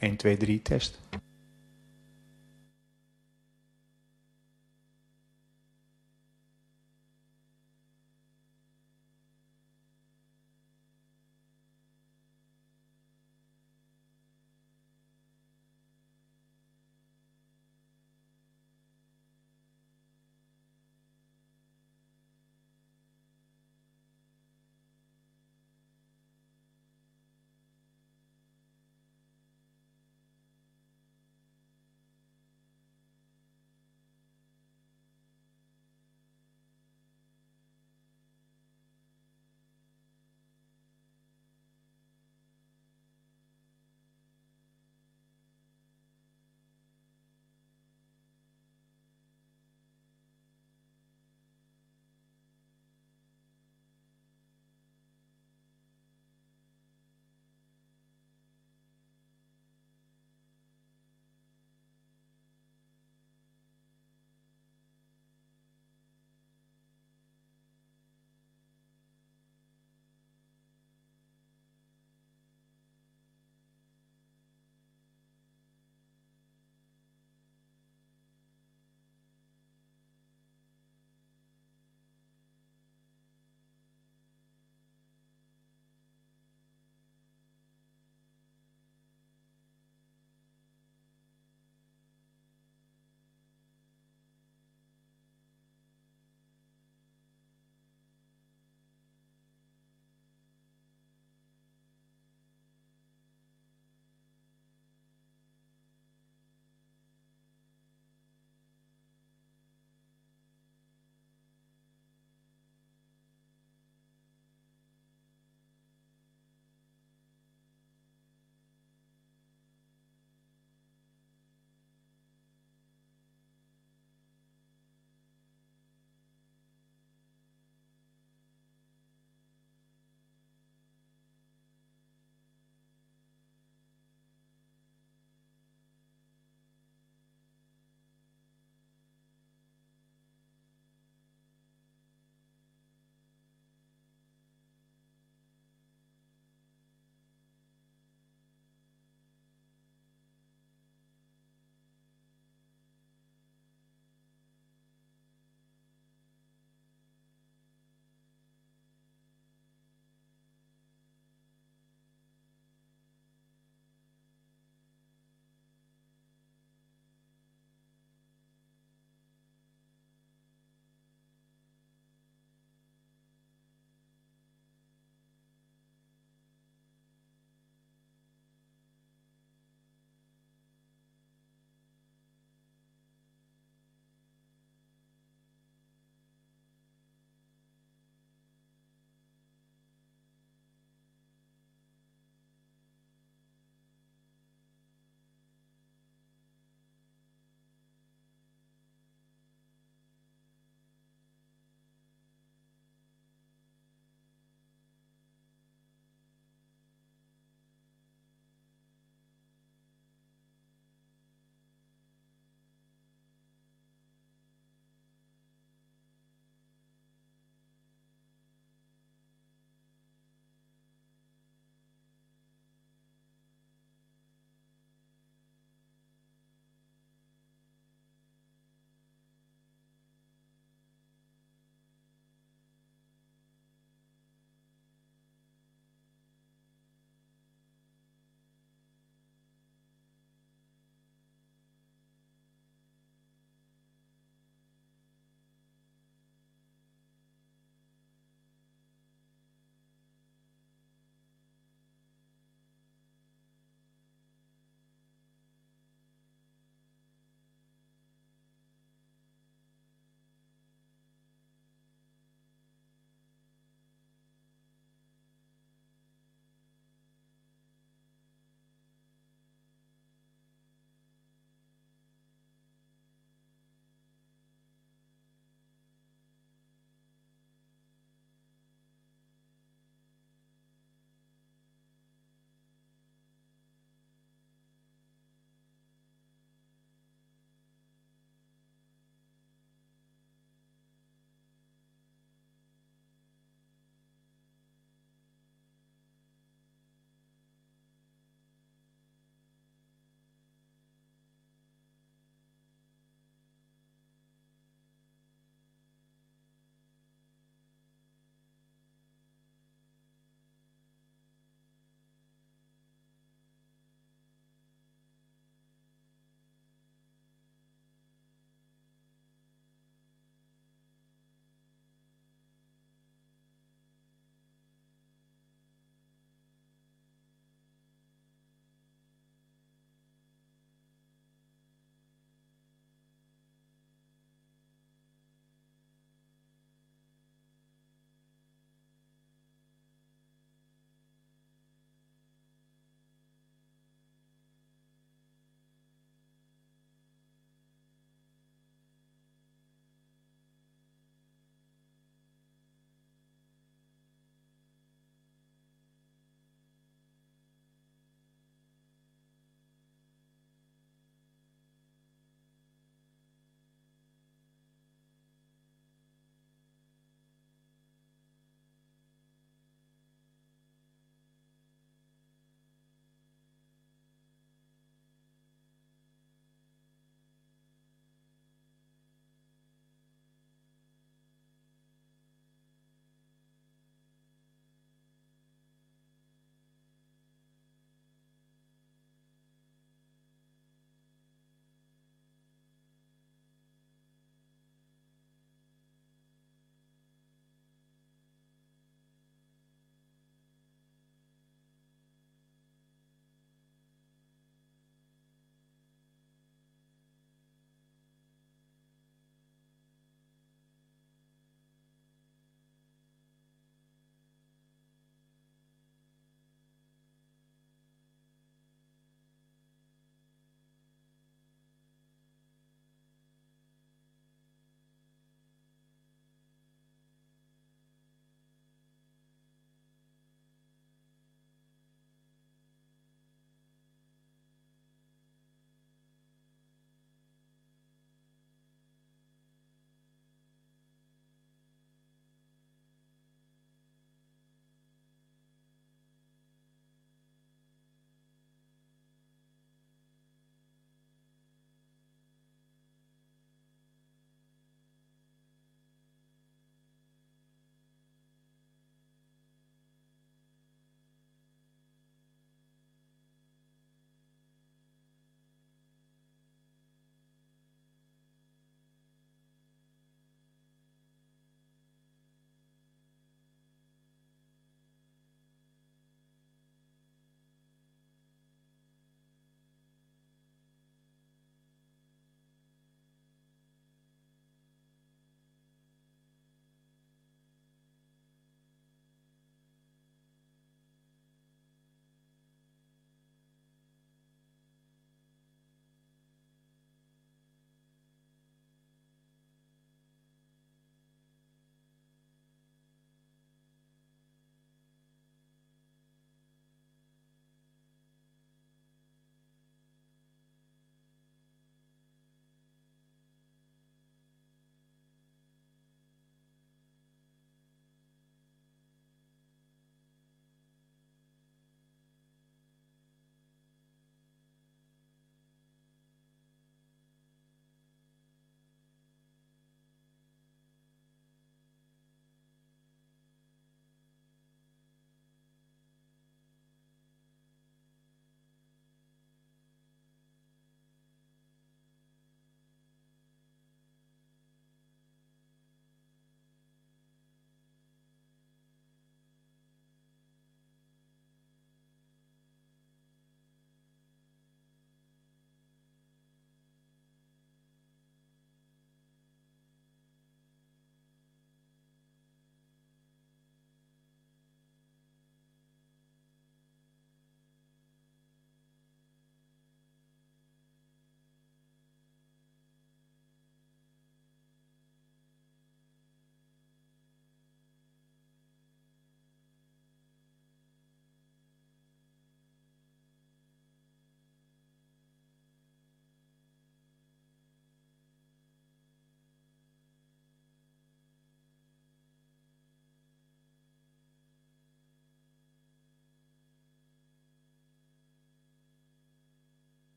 1, 2, 3, test.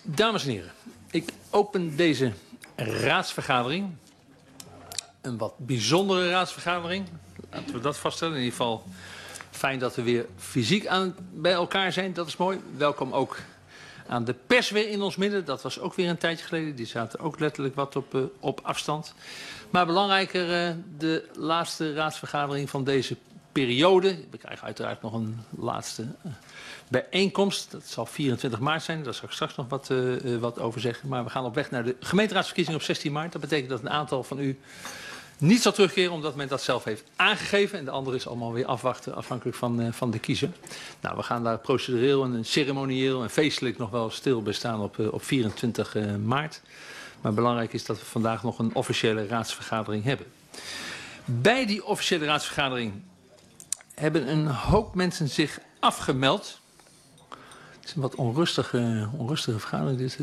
Dames en heren, ik open deze raadsvergadering. Een wat bijzondere raadsvergadering. Laten we dat vaststellen. In ieder geval fijn dat we weer fysiek bij elkaar zijn. Dat is mooi. Welkom ook aan de pers weer in ons midden. Dat was ook weer een tijdje geleden. Die zaten ook letterlijk wat op afstand. Maar belangrijker, de laatste raadsvergadering van deze periode. We krijgen uiteraard nog een laatste bijeenkomst. Dat zal 24 maart zijn. Daar zal ik straks nog wat over zeggen. Maar we gaan op weg naar de gemeenteraadsverkiezingen op 16 maart. Dat betekent dat een aantal van u niet zal terugkeren omdat men dat zelf heeft aangegeven. En de andere is allemaal weer afwachten afhankelijk van de kiezer. Nou, we gaan daar procedureel en ceremonieel en feestelijk nog wel stil bij staan op 24 maart. Maar belangrijk is dat we vandaag nog een officiële raadsvergadering hebben. Bij die officiële raadsvergadering hebben een hoop mensen zich afgemeld. Het is een wat onrustige vergadering dit.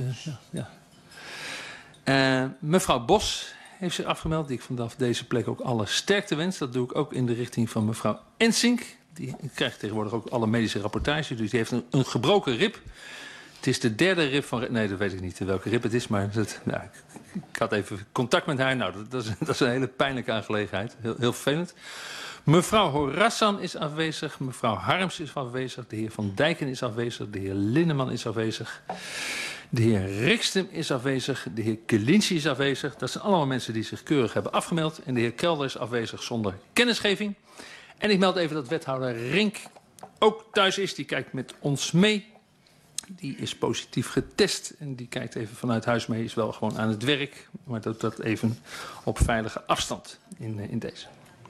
Mevrouw Bos heeft zich afgemeld, die ik vanaf deze plek ook alle sterkte wens. Dat doe ik ook in de richting van mevrouw Ensink. Die krijgt tegenwoordig ook alle medische rapportages. Dus die heeft een gebroken rib. Het is de derde rib van... Nee, dat weet ik niet welke rib het is. Maar ik had even contact met haar. Nou, dat is een hele pijnlijke aangelegenheid. Heel vervelend. Mevrouw Horassan is afwezig. Mevrouw Harms is afwezig. De heer Van Dijken is afwezig. De heer Linneman is afwezig. De heer Rikstem is afwezig. De heer Kelinci is afwezig. Dat zijn allemaal mensen die zich keurig hebben afgemeld. En de heer Kelder is afwezig zonder kennisgeving. En ik meld even dat wethouder Rink ook thuis is. Die kijkt met ons mee. Die is positief getest. En die kijkt even vanuit huis mee. Is wel gewoon aan het werk. Maar doet dat even op veilige afstand in deze.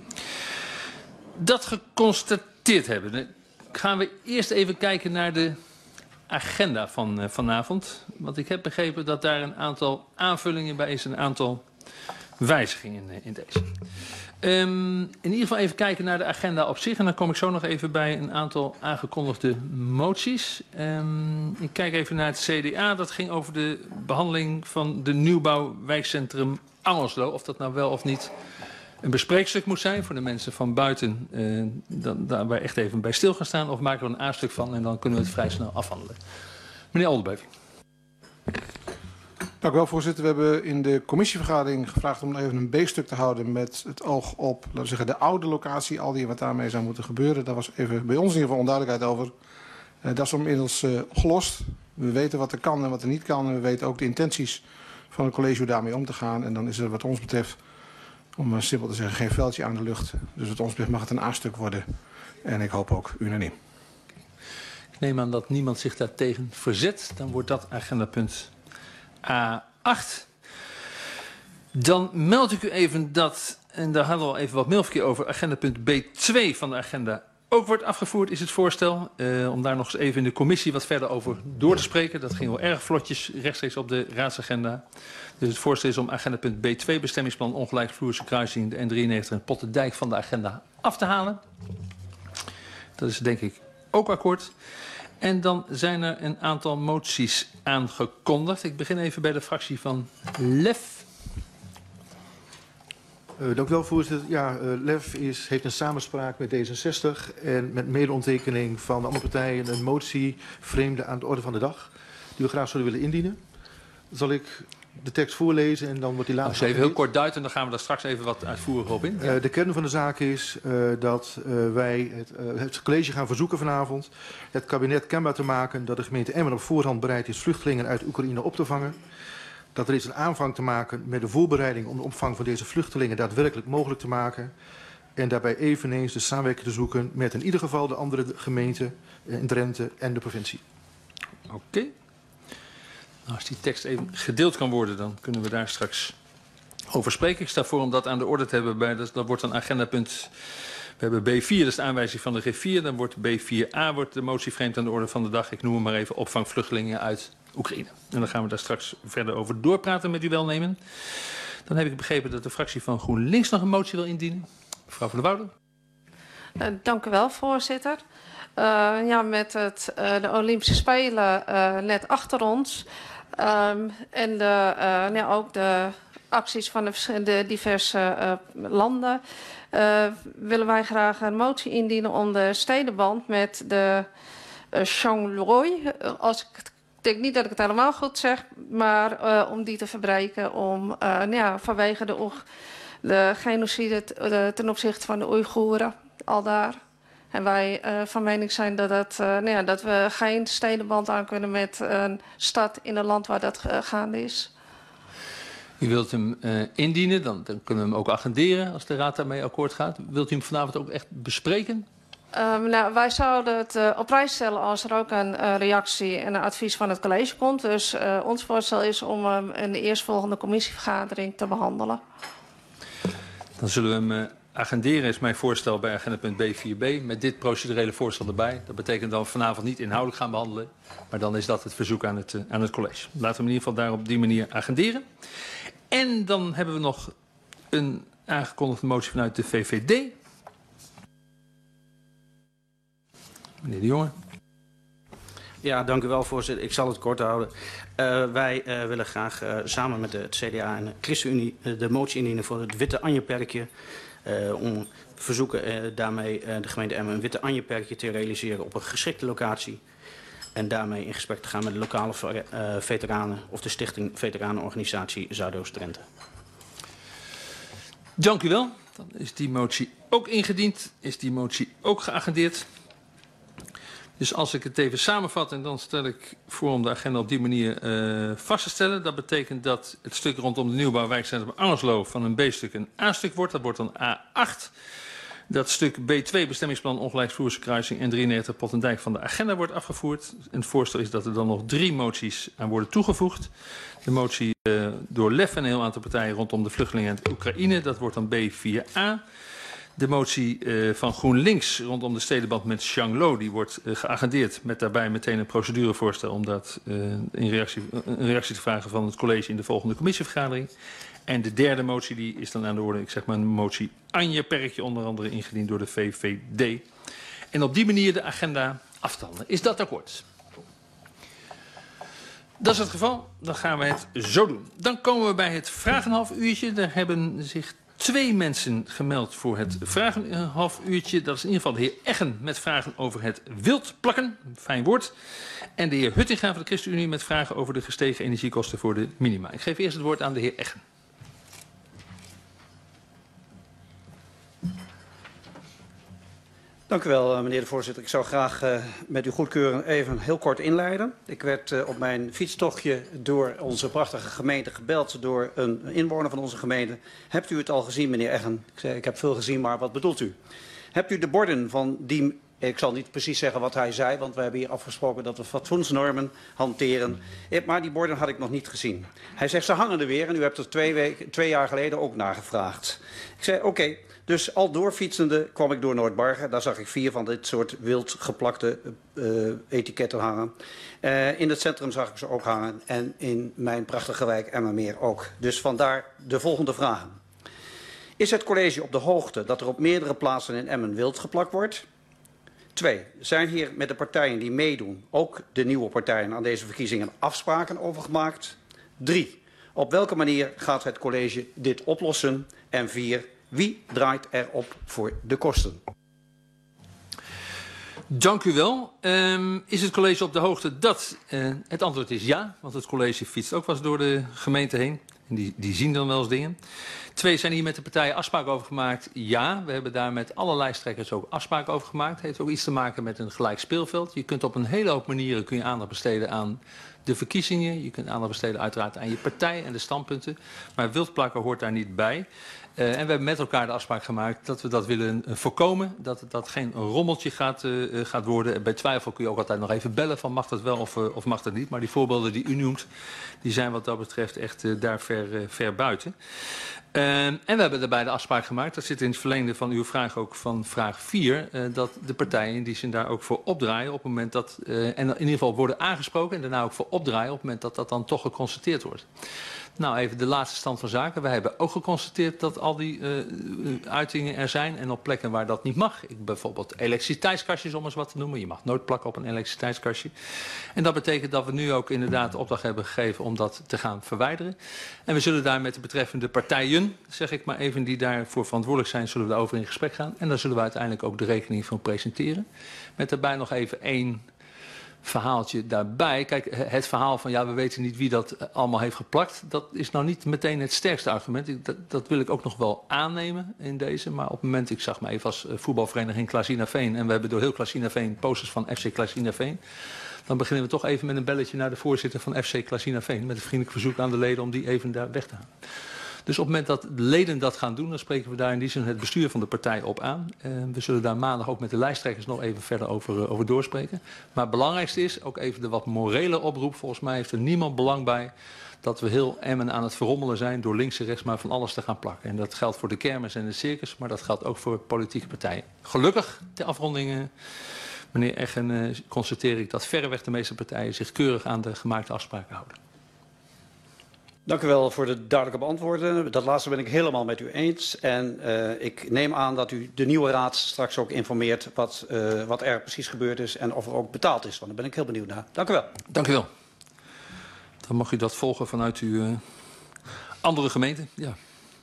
Dat geconstateerd hebben, gaan we eerst even kijken naar de agenda van vanavond. Want ik heb begrepen dat daar een aantal aanvullingen bij is, een aantal wijzigingen in deze. In ieder geval even kijken naar de agenda op zich. En dan kom ik zo nog even bij een aantal aangekondigde moties. Ik kijk even naar het CDA. Dat ging over de behandeling van de nieuwbouw wijkcentrum Angelslo. Of dat nou wel of niet een bespreekstuk moet zijn voor de mensen van buiten. Daarbij echt even bij stil gaan staan. Of maken we een A-stuk van en dan kunnen we het vrij snel afhandelen. Meneer Oldenbeuving. Dank u wel, voorzitter. We hebben in de commissievergadering gevraagd om even een B-stuk te houden met het oog op, laten we zeggen, de oude locatie, al die wat daarmee zou moeten gebeuren. Daar was even bij ons in ieder geval onduidelijkheid over. Dat is inmiddels opgelost. We weten wat er kan en wat er niet kan. En we weten ook de intenties van het college hoe daarmee om te gaan. En dan is er wat ons betreft, om simpel te zeggen, geen veldje aan de lucht. Dus wat ons betreft mag het een A-stuk worden. En ik hoop ook unaniem. Ik neem aan dat niemand zich daartegen verzet. Dan wordt dat agendapunt A8. Dan meld ik u even dat, en daar hadden we al even wat mailverkeer over, agendapunt B2 van de agenda ook wordt afgevoerd, is het voorstel. Om daar nog eens even in de commissie wat verder over door te spreken. Dat ging wel erg vlotjes rechtstreeks op de raadsagenda. Dus het voorstel is om agendapunt B2, bestemmingsplan ongelijkvloerse kruising, de N93 en Pottendijk van de agenda af te halen. Dat is denk ik ook akkoord. En dan zijn er een aantal moties aangekondigd. Ik begin even bij de fractie van LEF. Dank u wel, voorzitter. Ja, LEF heeft een samenspraak met D66 en met medeontekening van de andere partijen een motie vreemde aan de orde van de dag die we graag zouden willen indienen. Zal ik de tekst voorlezen en dan wordt die later... Als je even heel kort duidt en dan gaan we daar straks even wat uitvoerig op in. De kern van de zaak is dat wij het college gaan verzoeken vanavond het kabinet kenbaar te maken dat de gemeente Emmen op voorhand bereid is vluchtelingen uit Oekraïne op te vangen. Dat er is een aanvang te maken met de voorbereiding om de opvang van deze vluchtelingen daadwerkelijk mogelijk te maken. En daarbij eveneens de samenwerking te zoeken met in ieder geval de andere gemeenten in Drenthe en de provincie. Oké. Nou, als die tekst even gedeeld kan worden, dan kunnen we daar straks over spreken. Ik sta voor om dat aan de orde te hebben. Dat wordt een agendapunt. We hebben B4, dat is de aanwijzing van de griffier. Dan wordt B4a wordt de motie vreemd aan de orde van de dag. Ik noem hem maar even opvang vluchtelingen uit Oekraïne. En dan gaan we daar straks verder over doorpraten met uw welnemen. Dan heb ik begrepen dat de fractie van GroenLinks nog een motie wil indienen. Mevrouw van der Woude. Dank u wel, voorzitter. Met de Olympische Spelen net achter ons. En ook de acties van de diverse landen. Willen wij graag een motie indienen om de stedenband met de Shanghai, als ik het denk niet dat ik het helemaal goed zeg, maar om die te verbreken, om vanwege de genocide ten opzichte van de Oeigoeren, al daar. En wij van mening zijn dat we geen stedenband aan kunnen met een stad in een land waar dat gaande is. U wilt hem indienen, dan kunnen we hem ook agenderen als de Raad daarmee akkoord gaat. Wilt u hem vanavond ook echt bespreken? Wij zouden het op prijs stellen als er ook een reactie en een advies van het college komt. Dus ons voorstel is om hem in de eerstvolgende commissievergadering te behandelen. Dan zullen we hem agenderen, is mijn voorstel bij agenda.b 4b. Met dit procedurele voorstel erbij. Dat betekent dat we vanavond niet inhoudelijk gaan behandelen. Maar dan is dat het verzoek aan het college. Laten we hem in ieder geval daar op die manier agenderen. En dan hebben we nog een aangekondigde motie vanuit de VVD. Meneer De Jonge. Ja, dank u wel, voorzitter. Ik zal het kort houden. Wij willen graag samen met het CDA en de ChristenUnie de motie indienen voor het Witte Anjeperkje. Om verzoeken daarmee de gemeente Emmen een Witte Anjeperkje te realiseren op een geschikte locatie. En daarmee in gesprek te gaan met de lokale veteranen of de stichting Veteranenorganisatie Zuidoost-Drenthe. Dank u wel. Dan is die motie ook ingediend. Is die motie ook geagendeerd. Dus als ik het even samenvat en dan stel ik voor om de agenda op die manier vast te stellen. Dat betekent dat het stuk rondom de nieuwbouwwijkcentrum Angerslo van een B-stuk een A-stuk wordt. Dat wordt dan A8. Dat stuk B2 bestemmingsplan ongelijksvloerse kruising en 93 Pottendijk van de agenda wordt afgevoerd. En het voorstel is dat er dan nog 3 moties aan worden toegevoegd. De motie door LEF en een heel aantal partijen rondom de vluchtelingen en Oekraïne. Dat wordt dan B4A. De motie van GroenLinks rondom de stedenband met Shanglo, die wordt geagendeerd met daarbij meteen een procedurevoorstel om dat een reactie te vragen van het college in de volgende commissievergadering. En de derde motie die is dan aan de orde, ik zeg maar een motie Anjeperkje, onder andere ingediend door de VVD. En op die manier de agenda aftanden. Is dat akkoord? Dat is het geval, dan gaan we het zo doen. Dan komen we bij het vragenhalf uurtje. Daar hebben zich 2 mensen gemeld voor het vragenhalf uurtje. Dat is in ieder geval de heer Eggen met vragen over het wildplakken. Fijn woord. En de heer Huttinga van de ChristenUnie met vragen over de gestegen energiekosten voor de minima. Ik geef eerst het woord aan de heer Eggen. Dank u wel, meneer de voorzitter. Ik zou graag met uw goedkeuring even heel kort inleiden. Ik werd op mijn fietstochtje door onze prachtige gemeente gebeld door een inwoner van onze gemeente. Hebt u het al gezien, meneer Eggen? Ik zei, ik heb veel gezien, maar wat bedoelt u? Hebt u de borden van die... Ik zal niet precies zeggen wat hij zei, want we hebben hier afgesproken dat we fatsoensnormen hanteren. Maar die borden had ik nog niet gezien. Hij zegt, ze hangen er weer en u hebt er 2 jaar geleden ook naar gevraagd. Ik zei, oké. Dus al doorfietsende kwam ik door Noordbargen. Daar zag ik 4 van dit soort wild geplakte etiketten hangen. In het centrum zag ik ze ook hangen. En in mijn prachtige wijk Emmermeer ook. Dus vandaar de volgende vragen. Is het college op de hoogte dat er op meerdere plaatsen in Emmen wild geplakt wordt? 2. Zijn hier met de partijen die meedoen, ook de nieuwe partijen aan deze verkiezingen, afspraken over gemaakt? 3. Op welke manier gaat het college dit oplossen? En 4. Wie draait erop voor de kosten? Dank u wel. Is het college op de hoogte dat... het antwoord is ja, want het college fietst ook wel eens door de gemeente heen. En die zien dan wel eens dingen. 2, zijn hier met de partijen afspraken over gemaakt? Ja, we hebben daar met alle lijsttrekkers ook afspraken over gemaakt. Het heeft ook iets te maken met een gelijk speelveld. Je kunt op een hele hoop manieren aandacht besteden aan de verkiezingen. Je kunt aandacht besteden uiteraard aan je partij en de standpunten. Maar wildplakken hoort daar niet bij. En we hebben met elkaar de afspraak gemaakt dat we dat willen voorkomen. Dat dat geen rommeltje gaat worden. Bij twijfel kun je ook altijd nog even bellen van mag dat wel of mag dat niet. Maar die voorbeelden die u noemt, die zijn wat dat betreft echt daar ver buiten. En we hebben daarbij de afspraak gemaakt, dat zit in het verlengde van uw vraag ook van vraag 4, dat de partijen die zich daar ook voor opdraaien op het moment dat, en in ieder geval worden aangesproken en daarna ook voor opdraaien op het moment dat dat dan toch geconstateerd wordt. Nou, even de laatste stand van zaken. Wij hebben ook geconstateerd dat al die uitingen er zijn. En op plekken waar dat niet mag. Bijvoorbeeld elektriciteitskastjes, om eens wat te noemen. Je mag nooit plakken op een elektriciteitskastje. En dat betekent dat we nu ook inderdaad de opdracht hebben gegeven om dat te gaan verwijderen. En we zullen daar met de betreffende partijen, zeg ik maar even, die daarvoor verantwoordelijk zijn, zullen we daarover in gesprek gaan. En daar zullen we uiteindelijk ook de rekening van presenteren. Met daarbij nog even 1 verhaaltje daarbij. Kijk, het verhaal van ja, we weten niet wie dat allemaal heeft geplakt. Dat is nou niet meteen het sterkste argument. Dat wil ik ook nog wel aannemen in deze. Maar op het moment, ik zag me even als voetbalvereniging Klasinaveen. En we hebben door heel Klasinaveen posters van FC Klasinaveen. Dan beginnen we toch even met een belletje naar de voorzitter van FC Klasinaveen. Met een vriendelijk verzoek aan de leden om die even daar weg te halen. Dus op het moment dat de leden dat gaan doen, dan spreken we daar in die zin het bestuur van de partij op aan. We zullen daar maandag ook met de lijsttrekkers nog even verder over doorspreken. Maar het belangrijkste is ook even de wat morele oproep. Volgens mij heeft er niemand belang bij dat we heel Emmen aan het verrommelen zijn door links en rechts maar van alles te gaan plakken. En dat geldt voor de kermis en de circus, maar dat geldt ook voor politieke partijen. Gelukkig, ter afronding, meneer Eggen, constateer ik dat verreweg de meeste partijen zich keurig aan de gemaakte afspraken houden. Dank u wel voor de duidelijke beantwoorden. Dat laatste ben ik helemaal met u eens. En ik neem aan dat u de nieuwe raad straks ook informeert wat er precies gebeurd is en of er ook betaald is. Want daar ben ik heel benieuwd naar. Dank u wel. Dank u wel. Dan mag u dat volgen vanuit uw andere gemeente. Ja.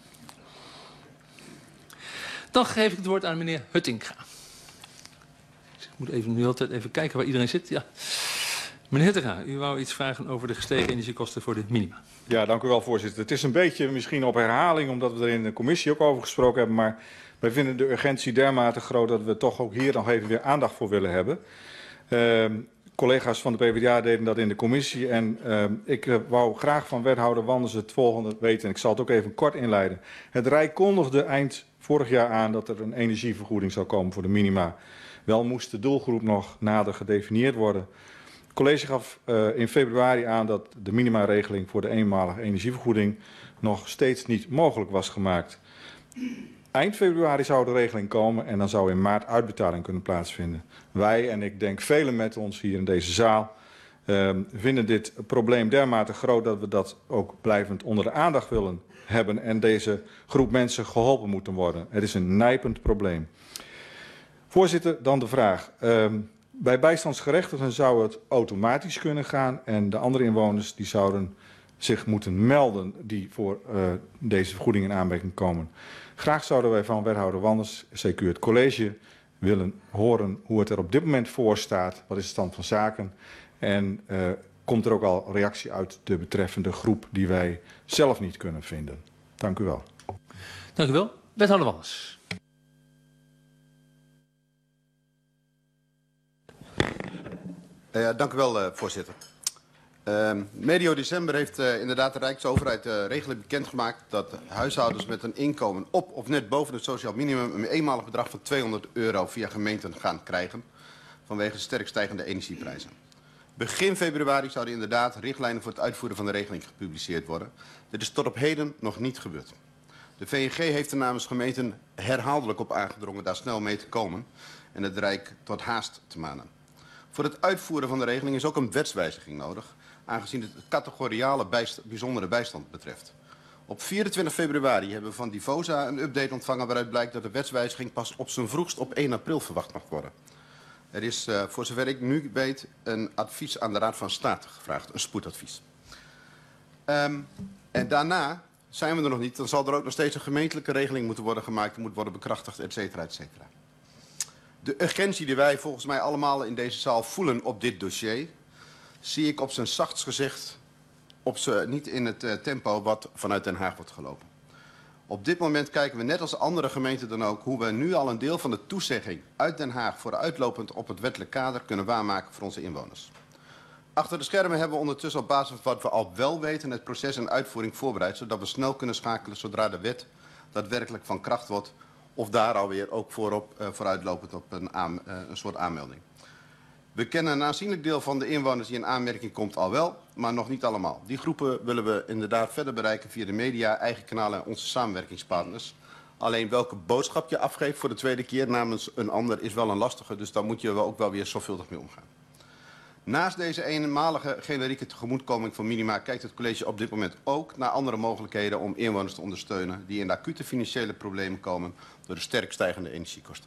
Dan geef ik het woord aan meneer Huttinga. Ik moet even, nu altijd even kijken waar iedereen zit. Ja. Meneer Huttinga, u wou iets vragen over de gestegen energiekosten voor de minima. Ja, dank u wel, voorzitter. Het is een beetje misschien op herhaling, omdat we er in de commissie ook over gesproken hebben. Maar wij vinden de urgentie dermate groot dat we toch ook hier nog even weer aandacht voor willen hebben. Collega's van de PvdA deden dat in de commissie. En ik wou graag van wethouder Wanders het volgende weten. En ik zal het ook even kort inleiden. Het Rijk kondigde eind vorig jaar aan dat er een energievergoeding zou komen voor de minima. Wel moest de doelgroep nog nader gedefinieerd worden. Het college gaf in februari aan dat de minimaregeling voor de eenmalige energievergoeding nog steeds niet mogelijk was gemaakt. Eind februari zou de regeling komen en dan zou in maart uitbetaling kunnen plaatsvinden. Wij, en ik denk velen met ons hier in deze zaal, vinden dit probleem dermate groot dat we dat ook blijvend onder de aandacht willen hebben en deze groep mensen geholpen moeten worden. Het is een nijpend probleem. Voorzitter, dan de vraag. Bij bijstandsgerechtigden zou het automatisch kunnen gaan en de andere inwoners die zouden zich moeten melden die voor deze vergoeding in aanmerking komen. Graag zouden wij van wethouder Wanders, CQ het college, willen horen hoe het er op dit moment voor staat. Wat is de stand van zaken? En komt er ook al reactie uit de betreffende groep die wij zelf niet kunnen vinden? Dank u wel. Dank u wel. Wethouder Wanders. Dank u wel, voorzitter. Medio december heeft inderdaad de Rijksoverheid regeling bekendgemaakt dat huishoudens met een inkomen op of net boven het sociaal minimum een eenmalig bedrag van €200 via gemeenten gaan krijgen vanwege sterk stijgende energieprijzen. Begin februari zouden inderdaad richtlijnen voor het uitvoeren van de regeling gepubliceerd worden. Dit is tot op heden nog niet gebeurd. De VNG heeft er namens gemeenten herhaaldelijk op aangedrongen daar snel mee te komen en het Rijk tot haast te manen. Voor het uitvoeren van de regeling is ook een wetswijziging nodig, aangezien het categoriale bijzondere bijstand betreft. Op 24 februari hebben we van Divosa een update ontvangen waaruit blijkt dat de wetswijziging pas op zijn vroegst op 1 april verwacht mag worden. Er is, voor zover ik nu weet, een advies aan de Raad van State gevraagd, een spoedadvies. En daarna zijn we er nog niet, dan zal er ook nog steeds een gemeentelijke regeling moeten worden gemaakt, moet worden bekrachtigd, et cetera, et cetera. De urgentie die wij volgens mij allemaal in deze zaal voelen op dit dossier, zie ik op zijn zachtst gezegd niet in het tempo wat vanuit Den Haag wordt gelopen. Op dit moment kijken we net als andere gemeenten dan ook hoe we nu al een deel van de toezegging uit Den Haag vooruitlopend op het wettelijk kader kunnen waarmaken voor onze inwoners. Achter de schermen hebben we ondertussen op basis van wat we al wel weten het proces en uitvoering voorbereid, zodat we snel kunnen schakelen zodra de wet daadwerkelijk van kracht wordt of daar alweer ook vooruitlopend op een soort aanmelding. We kennen een aanzienlijk deel van de inwoners die in aanmerking komt al wel, maar nog niet allemaal. Die groepen willen we inderdaad verder bereiken via de media, eigen kanalen en onze samenwerkingspartners. Alleen welke boodschap je afgeeft voor de tweede keer namens een ander is wel een lastige, dus daar moet je ook wel weer zorgvuldig mee omgaan. Naast deze eenmalige generieke tegemoetkoming van minima kijkt het college op dit moment ook naar andere mogelijkheden om inwoners te ondersteunen die in de acute financiële problemen komen door de sterk stijgende energiekosten.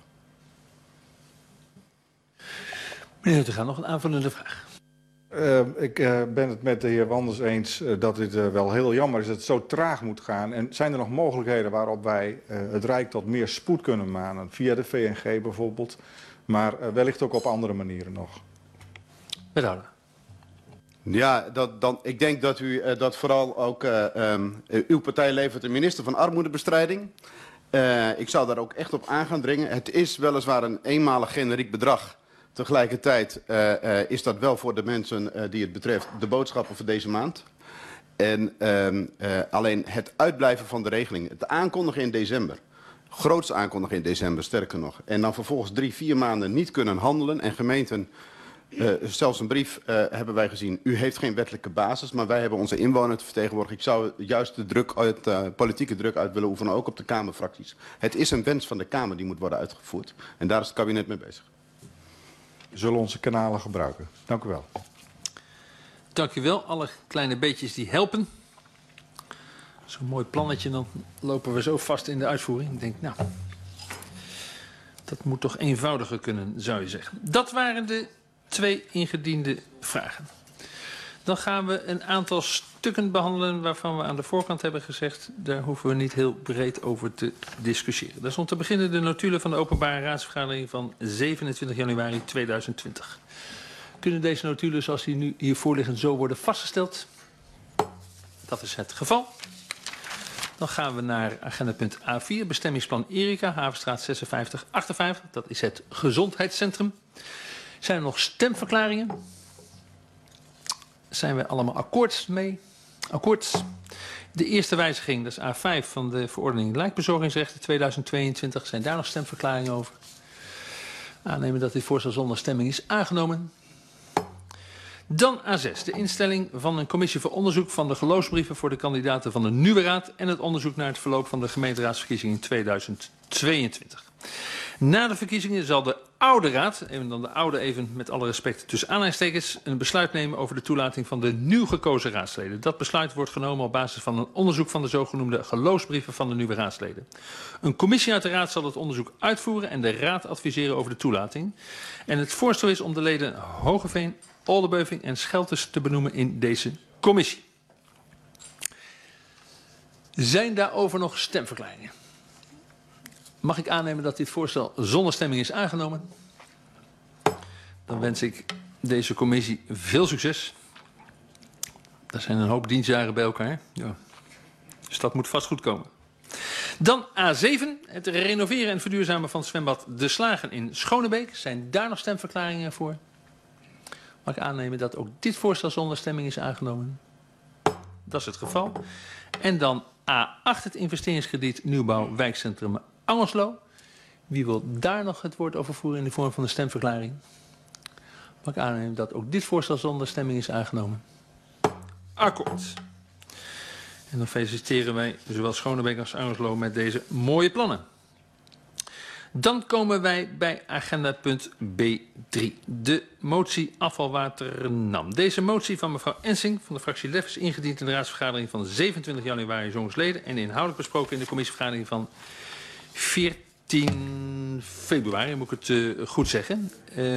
Meneer Huttinga, nog een aanvullende vraag. Ik ben het met de heer Wanders eens dat dit wel heel jammer is dat het zo traag moet gaan. En zijn er nog mogelijkheden waarop wij het Rijk tot meer spoed kunnen manen? Via de VNG bijvoorbeeld, maar wellicht ook op andere manieren nog. Wethouder. Ja, ik denk dat u dat vooral ook... uw partij levert een minister van Armoedebestrijding. Ik zou daar ook echt op aan gaan dringen. Het is weliswaar een eenmalig generiek bedrag. Tegelijkertijd is dat wel voor de mensen die het betreft de boodschappen voor deze maand. En alleen het uitblijven van de regeling, het aankondigen in december... grootste aankondigen in december, sterker nog... en dan vervolgens 3-4 maanden niet kunnen handelen en gemeenten... zelfs een brief hebben wij gezien. U heeft geen wettelijke basis, maar wij hebben onze inwoners te vertegenwoordigen. Ik zou juist de druk politieke druk uit willen oefenen, ook op de Kamerfracties. Het is een wens van de Kamer die moet worden uitgevoerd. En daar is het kabinet mee bezig. We zullen onze kanalen gebruiken. Dank u wel. Dank u wel. Alle kleine beetjes die helpen. Zo'n mooi plannetje, dan lopen we zo vast in de uitvoering. Ik denk, nou, dat moet toch eenvoudiger kunnen, zou je zeggen. Dat waren de 2 ingediende vragen. Dan gaan we een aantal stukken behandelen waarvan we aan de voorkant hebben gezegd... daar hoeven we niet heel breed over te discussiëren. Dat is om te beginnen de notulen van de openbare raadsvergadering van 27 januari 2020. Kunnen deze notulen zoals die nu hiervoor liggen zo worden vastgesteld? Dat is het geval. Dan gaan we naar agendapunt A4, bestemmingsplan Erika, Havenstraat 5658. Dat is het gezondheidscentrum. Zijn er nog stemverklaringen? Zijn we allemaal akkoord mee? Akkoord. De eerste wijziging, dat is A5 van de verordening lijkbezorgingsrechten 2022. Zijn daar nog stemverklaringen over? Aannemen dat dit voorstel zonder stemming is aangenomen. Dan A6, de instelling van een commissie voor onderzoek van de geloofsbrieven voor de kandidaten van de nieuwe raad en het onderzoek naar het verloop van de gemeenteraadsverkiezingen in 2022. Na de verkiezingen zal de oude raad, even dan de oude even met alle respect tussen aanhalingstekens, een besluit nemen over de toelating van de nieuw gekozen raadsleden. Dat besluit wordt genomen op basis van een onderzoek van de zogenoemde geloofsbrieven van de nieuwe raadsleden. Een commissie uit de raad zal het onderzoek uitvoeren en de raad adviseren over de toelating. En het voorstel is om de leden Hogeveen, Oldenbeuving en Schelters te benoemen in deze commissie. Zijn daarover nog stemverklaringen? Mag ik aannemen dat dit voorstel zonder stemming is aangenomen? Dan wens ik deze commissie veel succes. Er zijn een hoop dienstjaren bij elkaar. Ja. Dus dat moet vast goed komen. Dan A7, het renoveren en verduurzamen van het zwembad De Slagen in Schonebeek. Zijn daar nog stemverklaringen voor? Mag ik aannemen dat ook dit voorstel zonder stemming is aangenomen? Dat is het geval. En dan A8, het investeringskrediet nieuwbouw wijkcentrum Angerslo. Wie wil daar nog het woord over voeren in de vorm van een stemverklaring? Mag ik aannemen dat ook dit voorstel zonder stemming is aangenomen? Akkoord. En dan feliciteren wij zowel Schonebeek als Angerslo met deze mooie plannen. Dan komen wij bij agendapunt B3. De motie afvalwater NAM. Deze motie van mevrouw Ensing van de fractie LEF is ingediend in de raadsvergadering van 27 januari jongsleden en inhoudelijk besproken in de commissievergadering van 14 februari, moet ik het goed zeggen.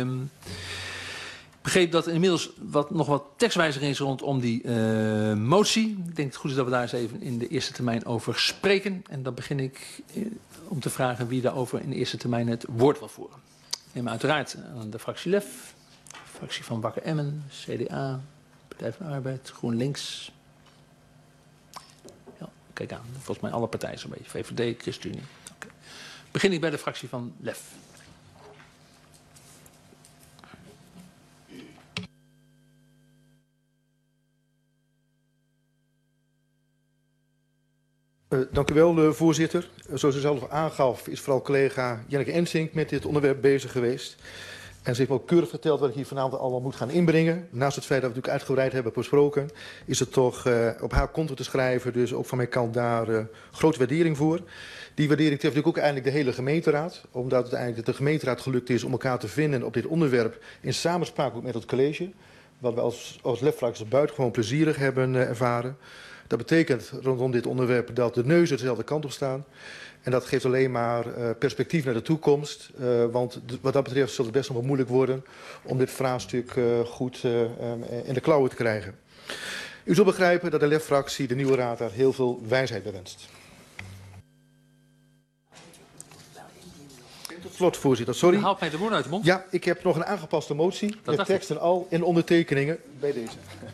Ik begreep dat er inmiddels nog wat tekstwijziging is rondom die motie. Ik denk het goed is dat we daar eens even in de eerste termijn over spreken. En dan begin ik om te vragen wie daarover in de eerste termijn het woord wil voeren. Ik neem uiteraard aan de fractie LEF, fractie van Wakker Emmen, CDA, Partij van de Arbeid, GroenLinks. Ja, kijk aan, volgens mij alle partijen zo'n beetje, VVD, ChristenUnie. Okay. Begin ik bij de fractie van LEF. Dank u wel, voorzitter. Zoals u zelf aangaf, is vooral collega Janneke Ensink met dit onderwerp bezig geweest. En ze heeft me ook keurig verteld wat ik hier vanavond allemaal moet gaan inbrengen. Naast het feit dat we natuurlijk uitgebreid hebben besproken, is het toch op haar konto te schrijven. Dus ook van mijn kant daar grote waardering voor. Die waardering treft natuurlijk ook eindelijk de hele gemeenteraad. Omdat het eigenlijk de gemeenteraad gelukt is om elkaar te vinden op dit onderwerp in samenspraak ook met het college. Wat we als LEF-fracties buitengewoon plezierig hebben ervaren. Dat betekent rondom dit onderwerp dat de neuzen dezelfde kant op staan. En dat geeft alleen maar perspectief naar de toekomst. Want wat dat betreft zal het best nog wel moeilijk worden om dit vraagstuk goed in de klauwen te krijgen. U zult begrijpen dat de LEF-fractie de nieuwe raad daar heel veel wijsheid bij wenst. slot, voorzitter. Sorry. Je haalt mij de woorden uit de mond. Ja, ik heb nog een aangepaste motie. Met dacht tekst en al en ondertekeningen bij deze.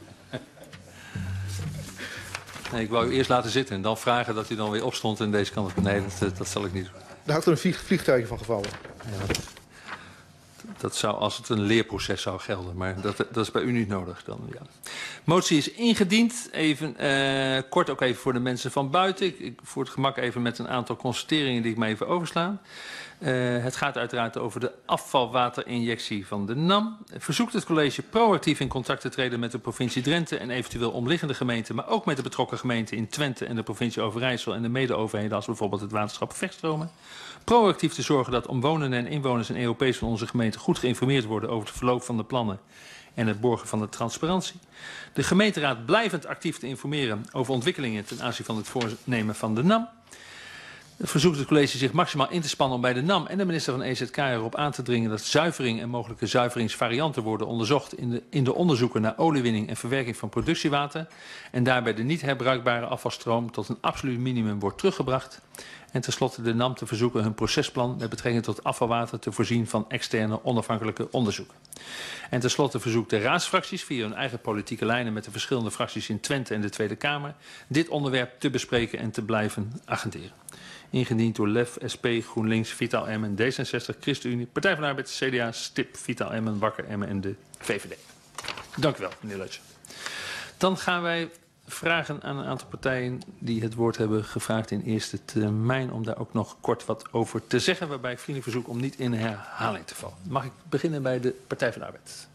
Nee, ik wou u eerst laten zitten en dan vragen dat u dan weer opstond en deze kant op. Nee, dat zal ik niet doen. Daar had er een vliegtuigje van gevallen. Ja, dat zou als het een leerproces zou gelden, maar dat is bij u niet nodig. Dan, ja. Motie is ingediend. Even kort ook even voor de mensen van buiten. Ik voor het gemak even met een aantal constateringen die ik me even overslaan. Het gaat uiteraard over de afvalwaterinjectie van de NAM. Verzoekt het college proactief in contact te treden met de provincie Drenthe en eventueel omliggende gemeenten, maar ook met de betrokken gemeenten in Twente en de provincie Overijssel en de mede-overheden als bijvoorbeeld het waterschap Vechtstromen. Proactief te zorgen dat omwonenden en inwoners en EOP's van onze gemeente goed geïnformeerd worden over het verloop van de plannen en het borgen van de transparantie. De gemeenteraad blijvend actief te informeren over ontwikkelingen ten aanzien van het voornemen van de NAM. Verzoekt het college zich maximaal in te spannen om bij de NAM en de minister van EZK erop aan te dringen dat zuivering en mogelijke zuiveringsvarianten worden onderzocht in de onderzoeken naar oliewinning en verwerking van productiewater en daarbij de niet herbruikbare afvalstroom tot een absoluut minimum wordt teruggebracht. En tenslotte de NAM te verzoeken hun procesplan met betrekking tot afvalwater te voorzien van externe onafhankelijke onderzoeken. En tenslotte verzoekt de raadsfracties via hun eigen politieke lijnen met de verschillende fracties in Twente en de Tweede Kamer dit onderwerp te bespreken en te blijven agenderen. Ingediend door LEF, SP, GroenLinks, Vitaal Emmen, D66, ChristenUnie, Partij van de Arbeid, CDA, STIP, Vitaal Emmen, Wakker Emmen en de VVD. Dank u wel, meneer Leutje. Dan gaan wij vragen aan een aantal partijen die het woord hebben gevraagd in eerste termijn om daar ook nog kort wat over te zeggen, waarbij ik vriendelijk verzoek om niet in herhaling te vallen. Mag ik beginnen bij de Partij van de Arbeid?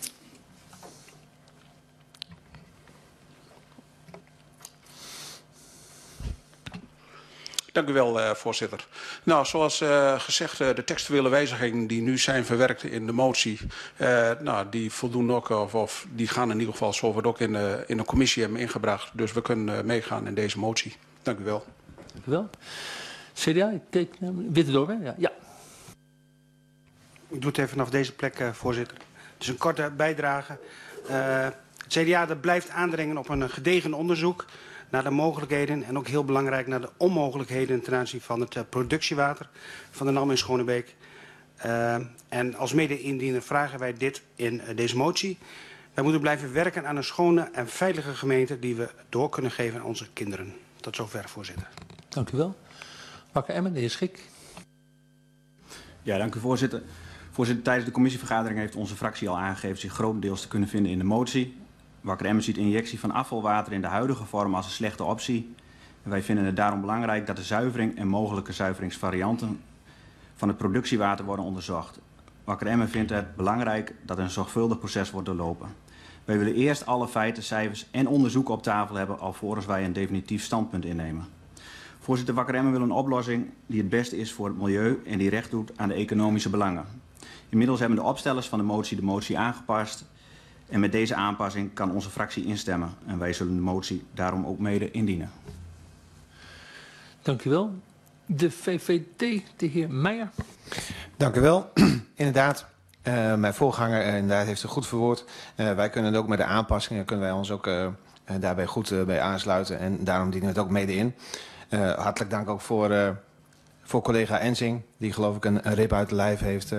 Dank u wel, voorzitter. Nou, zoals gezegd, de textuele wijzigingen die nu zijn verwerkt in de motie, die voldoen ook, of die gaan in ieder geval, zo wordt ook in de commissie hebben ingebracht. Dus we kunnen meegaan in deze motie. Dank u wel. Dank u wel. CDA, ik keek naar Wittendorp, hè? Ja. Ja. Ik doe het even vanaf deze plek, voorzitter. Het is een korte bijdrage. Het CDA dat blijft aandringen op een gedegen onderzoek naar de mogelijkheden en ook heel belangrijk naar de onmogelijkheden ten aanzien van het productiewater van de NAM in Schonebeek. En als mede-indiener vragen wij dit in deze motie. Wij moeten blijven werken aan een schone en veilige gemeente die we door kunnen geven aan onze kinderen. Tot zover, voorzitter. Dank u wel. Wakker Emmen, de heer Schik. Ja, dank u, voorzitter. Voorzitter, tijdens de commissievergadering heeft onze fractie al aangegeven zich grotendeels te kunnen vinden in de motie. Wakker Emmen ziet injectie van afvalwater in de huidige vorm als een slechte optie. En wij vinden het daarom belangrijk dat de zuivering en mogelijke zuiveringsvarianten van het productiewater worden onderzocht. Wakker Emmen vindt het belangrijk dat een zorgvuldig proces wordt doorlopen. Wij willen eerst alle feiten, cijfers en onderzoeken op tafel hebben alvorens wij een definitief standpunt innemen. Voorzitter, Wakker Emmen wil een oplossing die het beste is voor het milieu en die recht doet aan de economische belangen. Inmiddels hebben de opstellers van de motie aangepast. En met deze aanpassing kan onze fractie instemmen. En wij zullen de motie daarom ook mede indienen. Dank u wel. De VVD, de heer Meijer. Dank u wel. Inderdaad, mijn voorganger inderdaad heeft het goed verwoord. Wij kunnen het ook met de aanpassingen, kunnen wij ons ook daarbij goed bij aansluiten. En daarom dienen we het ook mede in. Hartelijk dank ook voor collega Ensing, die geloof ik een rib uit de lijf heeft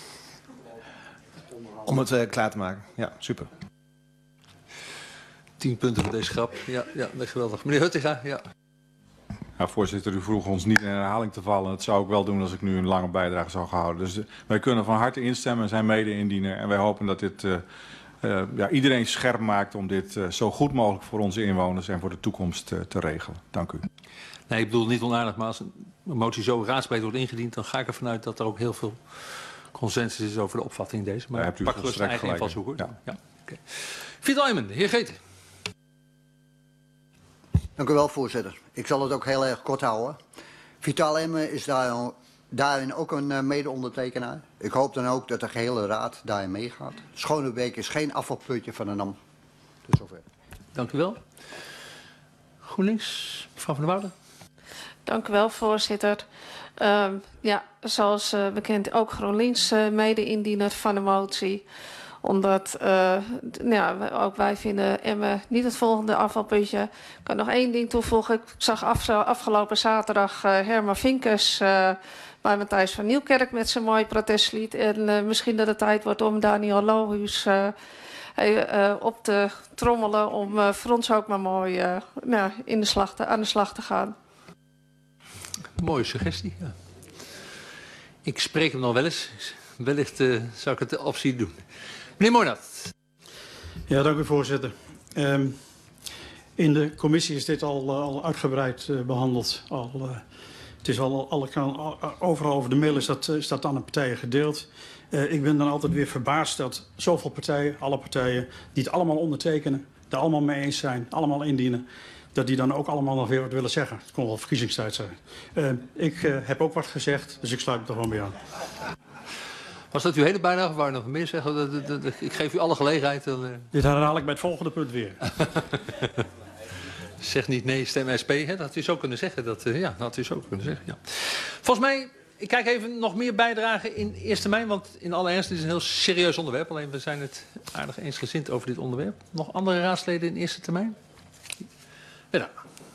om het klaar te maken. Ja, super. 10 punten voor deze grap. Ja, geweldig. Meneer Huttinga, ja. Ja, voorzitter, u vroeg ons niet in herhaling te vallen. Dat zou ik wel doen als ik nu een lange bijdrage zou gehouden. Dus wij kunnen van harte instemmen en zijn mede-indiener. En wij hopen dat dit iedereen scherp maakt om dit zo goed mogelijk voor onze inwoners en voor de toekomst te regelen. Dank u. Nee, ik bedoel niet onaardig, maar als een motie zo raadsbreed wordt ingediend, dan ga ik ervan uit dat er ook heel veel consensus is over de opvatting in deze. Maar hebt u pak gerust een eigen invalshoek, hoor. Ja. Ja, okay. Vitaal Emmen, de heer Geeten. Dank u wel, voorzitter. Ik zal het ook heel erg kort houden. Vitaal Emmen is daarin ook een mede-ondertekenaar. Ik hoop dan ook dat de gehele raad daarin meegaat. Schonebeek is geen afvalputje van de NAM. Tot zover. Dank u wel. GroenLinks, mevrouw van der Woude. Dank u wel, voorzitter. Zoals bekend ook GroenLinks mede-indiener van de motie. Omdat ook wij vinden Emmen niet het volgende afvalpuntje. Ik kan nog één ding toevoegen. Ik zag afgelopen zaterdag Herman Vinkers bij Matthijs van Nieuwkerk met zijn mooi protestlied. En misschien dat het tijd wordt om Daniel Lohuus op te trommelen om voor ons ook maar mooi aan de slag te gaan. Mooie suggestie, ja. Ik spreek hem nog wel eens. Wellicht zou ik het de optie doen. Meneer Moynat. Ja, dank u voorzitter. In de commissie is dit al uitgebreid behandeld. Het is overal over de mail is dat aan de partijen gedeeld. Ik ben dan altijd weer verbaasd dat zoveel partijen, alle partijen, die het allemaal ondertekenen, er allemaal mee eens zijn, allemaal indienen, dat die dan ook allemaal nog weer wat willen zeggen. Het kon wel verkiezingstijd zijn. Ik heb ook wat gezegd, dus ik sluit me er gewoon bij aan. Was dat uw hele bijdrage? Wou u nog meer zeggen? Ik geef u alle gelegenheid. Dit herhaal ik bij het volgende punt weer. Zeg niet nee, stem SP. Hè? Dat had u zo kunnen zeggen. Dat had u zo kunnen zeggen. Ja. Volgens mij, ik kijk even nog meer bijdragen in eerste termijn. Want in alle ernst, dit is een heel serieus onderwerp. Alleen we zijn het aardig eensgezind over dit onderwerp. Nog andere raadsleden in eerste termijn? Ja.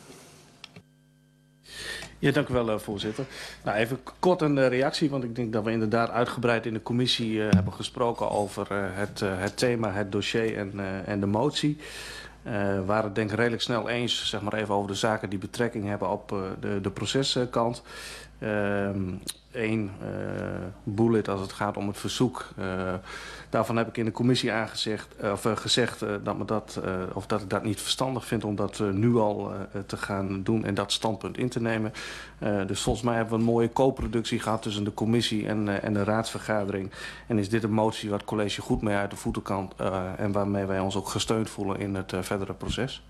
Ja, dank u wel, voorzitter. Nou, even kort een reactie, want ik denk dat we inderdaad uitgebreid in de commissie hebben gesproken over het thema, het dossier en de motie. We waren het denk ik redelijk snel eens, zeg maar even over de zaken die betrekking hebben op de proceskant. Één bullet als het gaat om het verzoek. Daarvan heb ik in de commissie gezegd dat ik dat niet verstandig vind om dat nu al te gaan doen en dat standpunt in te nemen. Dus volgens mij hebben we een mooie co-productie gehad tussen de commissie en de raadsvergadering. En is dit een motie waar het college goed mee uit de voeten kan en waarmee wij ons ook gesteund voelen in het verdere proces.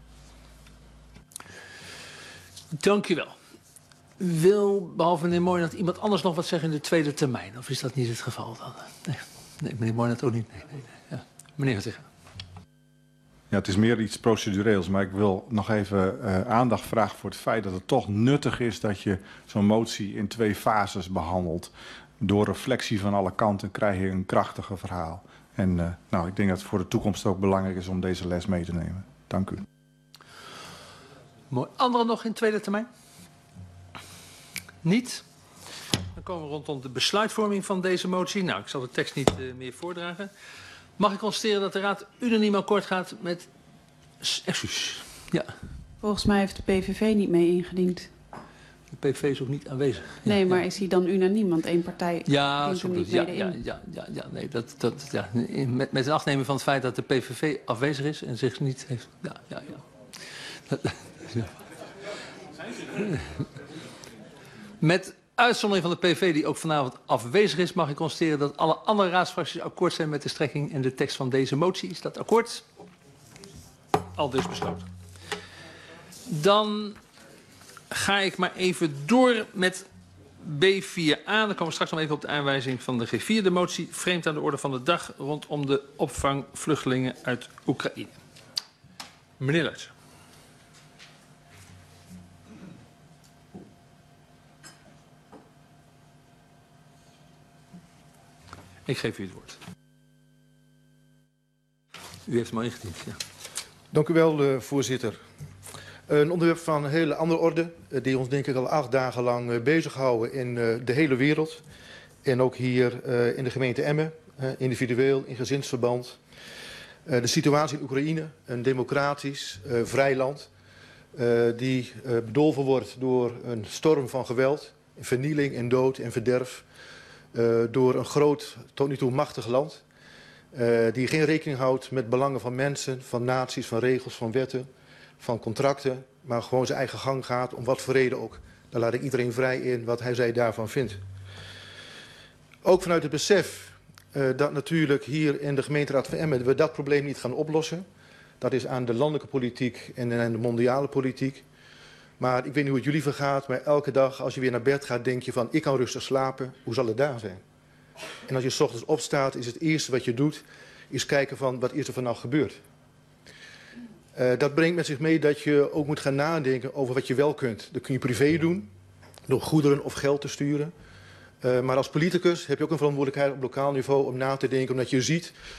Dank u wel. Wil, behalve meneer Moynat, iemand anders nog wat zeggen in de tweede termijn? Of is dat niet het geval dan? Nee, meneer Moynat ook niet. Nee. Ja. Meneer Vertiggen. Ja, het is meer iets procedureels, maar ik wil nog even aandacht vragen voor het feit dat het toch nuttig is dat je zo'n motie in 2 fases behandelt. Door reflectie van alle kanten krijg je een krachtiger verhaal. En ik denk dat het voor de toekomst ook belangrijk is om deze les mee te nemen. Dank u. Mooi. Anderen nog in tweede termijn? Niet? Dan komen we rondom de besluitvorming van deze motie. Nou, ik zal de tekst niet meer voordragen. Mag ik constateren dat de Raad unaniem akkoord gaat met... Excuus. Ja. Volgens mij heeft de PVV niet mee ingediend. De PVV is ook niet aanwezig. Nee, maar is hij dan unaniem? Want één partij dient hem niet mee in. Nee, met in acht nemen van het feit dat de PVV afwezig is en zich niet heeft... Ja. Met uitzondering van de PV die ook vanavond afwezig is, mag ik constateren dat alle andere raadsfracties akkoord zijn met de strekking en de tekst van deze motie. Is dat akkoord? Al dus besloten. Dan ga ik maar even door met B4a. Dan komen we straks nog even op de aanwijzing van de G4. De motie vreemd aan de orde van de dag rondom de opvang vluchtelingen uit Oekraïne. Meneer Luijs. Ik geef u het woord. U heeft hem al ingediend, ja. Dank u wel, voorzitter. Een onderwerp van een hele andere orde, die ons denk ik al 8 dagen lang bezighouden in de hele wereld. En ook hier in de gemeente Emmen, individueel, in gezinsverband. De situatie in Oekraïne, een democratisch, vrij land, die bedolven wordt door een storm van geweld, vernieling en dood en verderf. Door een groot, tot nu toe machtig land, die geen rekening houdt met belangen van mensen, van naties, van regels, van wetten, van contracten, maar gewoon zijn eigen gang gaat, om wat voor reden ook. Daar laat ik iedereen vrij in wat zij daarvan vindt. Ook vanuit het besef dat natuurlijk hier in de gemeenteraad van Emmen we dat probleem niet gaan oplossen. Dat is aan de landelijke politiek en aan de mondiale politiek. Maar ik weet niet hoe het jullie vergaat, maar elke dag als je weer naar bed gaat, denk je van, ik kan rustig slapen, hoe zal het daar zijn? En als je 's ochtends opstaat, is het eerste wat je doet, is kijken van, wat is er vannacht gebeurd? Dat brengt met zich mee dat je ook moet gaan nadenken over wat je wel kunt. Dat kun je privé doen, door goederen of geld te sturen. Maar als politicus heb je ook een verantwoordelijkheid op lokaal niveau om na te denken, omdat je ziet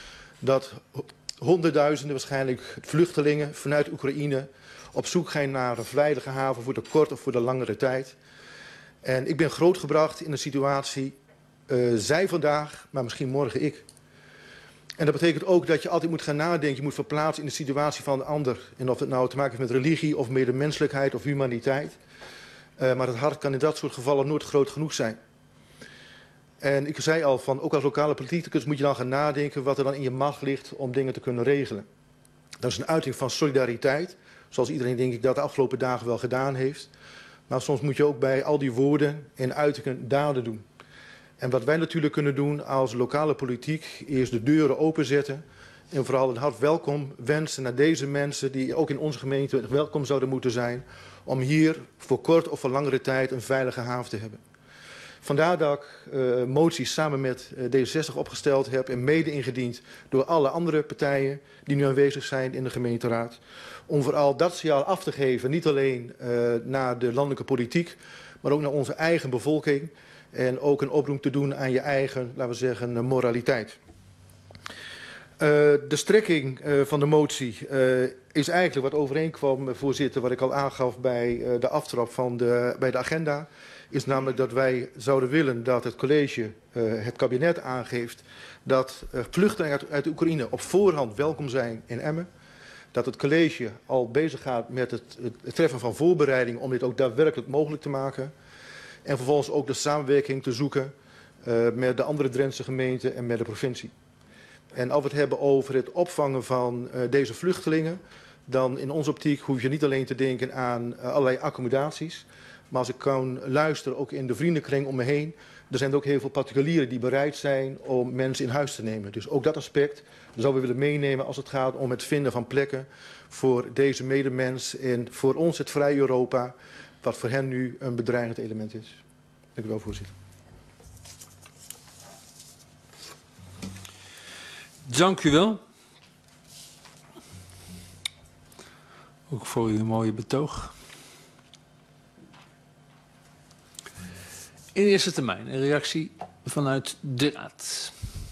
dat honderdduizenden waarschijnlijk vluchtelingen vanuit Oekraïne op zoek gaan naar een veilige haven voor de korte of voor de langere tijd. En ik ben grootgebracht in een situatie, zij vandaag, maar misschien morgen ik. En dat betekent ook dat je altijd moet gaan nadenken, je moet verplaatsen in de situatie van de ander. En of het nou te maken heeft met religie of medemenselijkheid of humaniteit. Maar het hart kan in dat soort gevallen nooit groot genoeg zijn. En ik zei al, van, ook als lokale politicus moet je dan gaan nadenken wat er dan in je macht ligt om dingen te kunnen regelen. Dat is een uiting van solidariteit, zoals iedereen denk ik dat de afgelopen dagen wel gedaan heeft. Maar soms moet je ook bij al die woorden en uitingen daden doen. En wat wij natuurlijk kunnen doen als lokale politiek is de deuren openzetten. En vooral een hart welkom wensen naar deze mensen die ook in onze gemeente welkom zouden moeten zijn. Om hier voor kort of voor langere tijd een veilige haven te hebben. Vandaar dat ik moties samen met D66 opgesteld heb en mede ingediend door alle andere partijen die nu aanwezig zijn in de gemeenteraad. Om vooral dat signaal af te geven, niet alleen naar de landelijke politiek, maar ook naar onze eigen bevolking. En ook een oproep te doen aan je eigen, laten we zeggen, moraliteit. De strekking van de motie is eigenlijk wat overeenkwam, voorzitter, wat ik al aangaf bij de aftrap bij de agenda. Is namelijk dat wij zouden willen dat het college, het kabinet aangeeft dat vluchtelingen uit Oekraïne op voorhand welkom zijn in Emmen. Dat het college al bezig gaat met het treffen van voorbereidingen om dit ook daadwerkelijk mogelijk te maken. En vervolgens ook de samenwerking te zoeken met de andere Drentse gemeenten en met de provincie. En als we het hebben over het opvangen van deze vluchtelingen, dan in onze optiek hoef je niet alleen te denken aan allerlei accommodaties. Maar als ik kan luisteren, ook in de vriendenkring om me heen, er zijn ook heel veel particulieren die bereid zijn om mensen in huis te nemen. Dus ook dat aspect zouden we willen meenemen als het gaat om het vinden van plekken voor deze medemens en voor ons het vrije Europa, wat voor hen nu een bedreigend element is. Dank u wel, voorzitter. Dank u wel. Ook voor uw mooie betoog. In eerste termijn een reactie vanuit de Raad.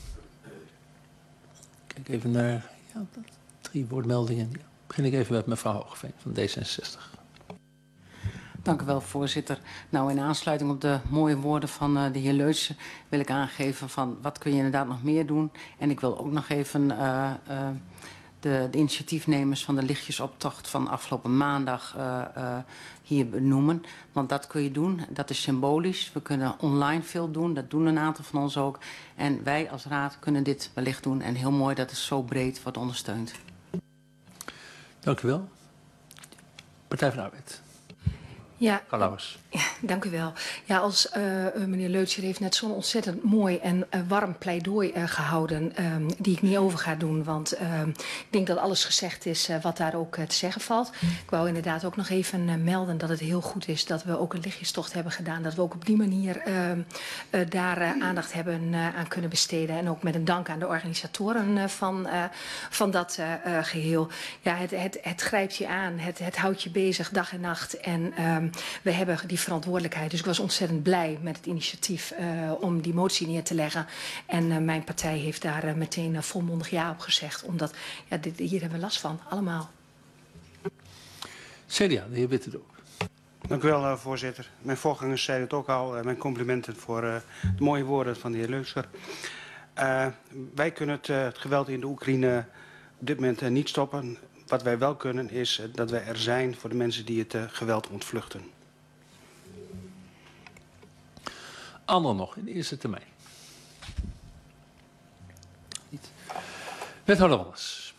Kijk even naar 3 woordmeldingen. Ja. Begin ik even met mevrouw Hoogeveen van D66. Dank u wel, voorzitter. Nou, in aansluiting op de mooie woorden van de heer Leutsen wil ik aangeven van wat kun je inderdaad nog meer doen. En ik wil ook nog even de initiatiefnemers van de lichtjesoptocht van afgelopen maandag hier benoemen. Want dat kun je doen, dat is symbolisch. We kunnen online veel doen, dat doen een aantal van ons ook. En wij als raad kunnen dit wellicht doen. En heel mooi dat het zo breed wordt ondersteund. Dank u wel. Partij van de Arbeid. Ja, dank u wel. Ja, als meneer Leutser heeft net zo'n ontzettend mooi en warm pleidooi gehouden, die ik niet over ga doen, want ik denk dat alles gezegd is wat daar ook te zeggen valt. Ik wou inderdaad ook nog even melden dat het heel goed is dat we ook een lichtjestocht hebben gedaan, dat we ook op die manier daar aandacht hebben aan kunnen besteden en ook met een dank aan de organisatoren van dat geheel. Ja, het grijpt je aan, het houdt je bezig dag en nacht en we hebben die verantwoordelijkheid. Dus ik was ontzettend blij met het initiatief om die motie neer te leggen. En mijn partij heeft daar meteen volmondig ja op gezegd. Omdat, ja, hier hebben we last van, allemaal. CDA, de heer Wittendorp. Dank u wel, voorzitter. Mijn voorgangers zeiden het ook al. Mijn complimenten voor de mooie woorden van de heer Leutser. Wij kunnen het geweld in de Oekraïne op dit moment niet stoppen. Wat wij wel kunnen is dat wij er zijn voor de mensen die het geweld ontvluchten. Anderen nog in de eerste termijn. Wethouder Wallace.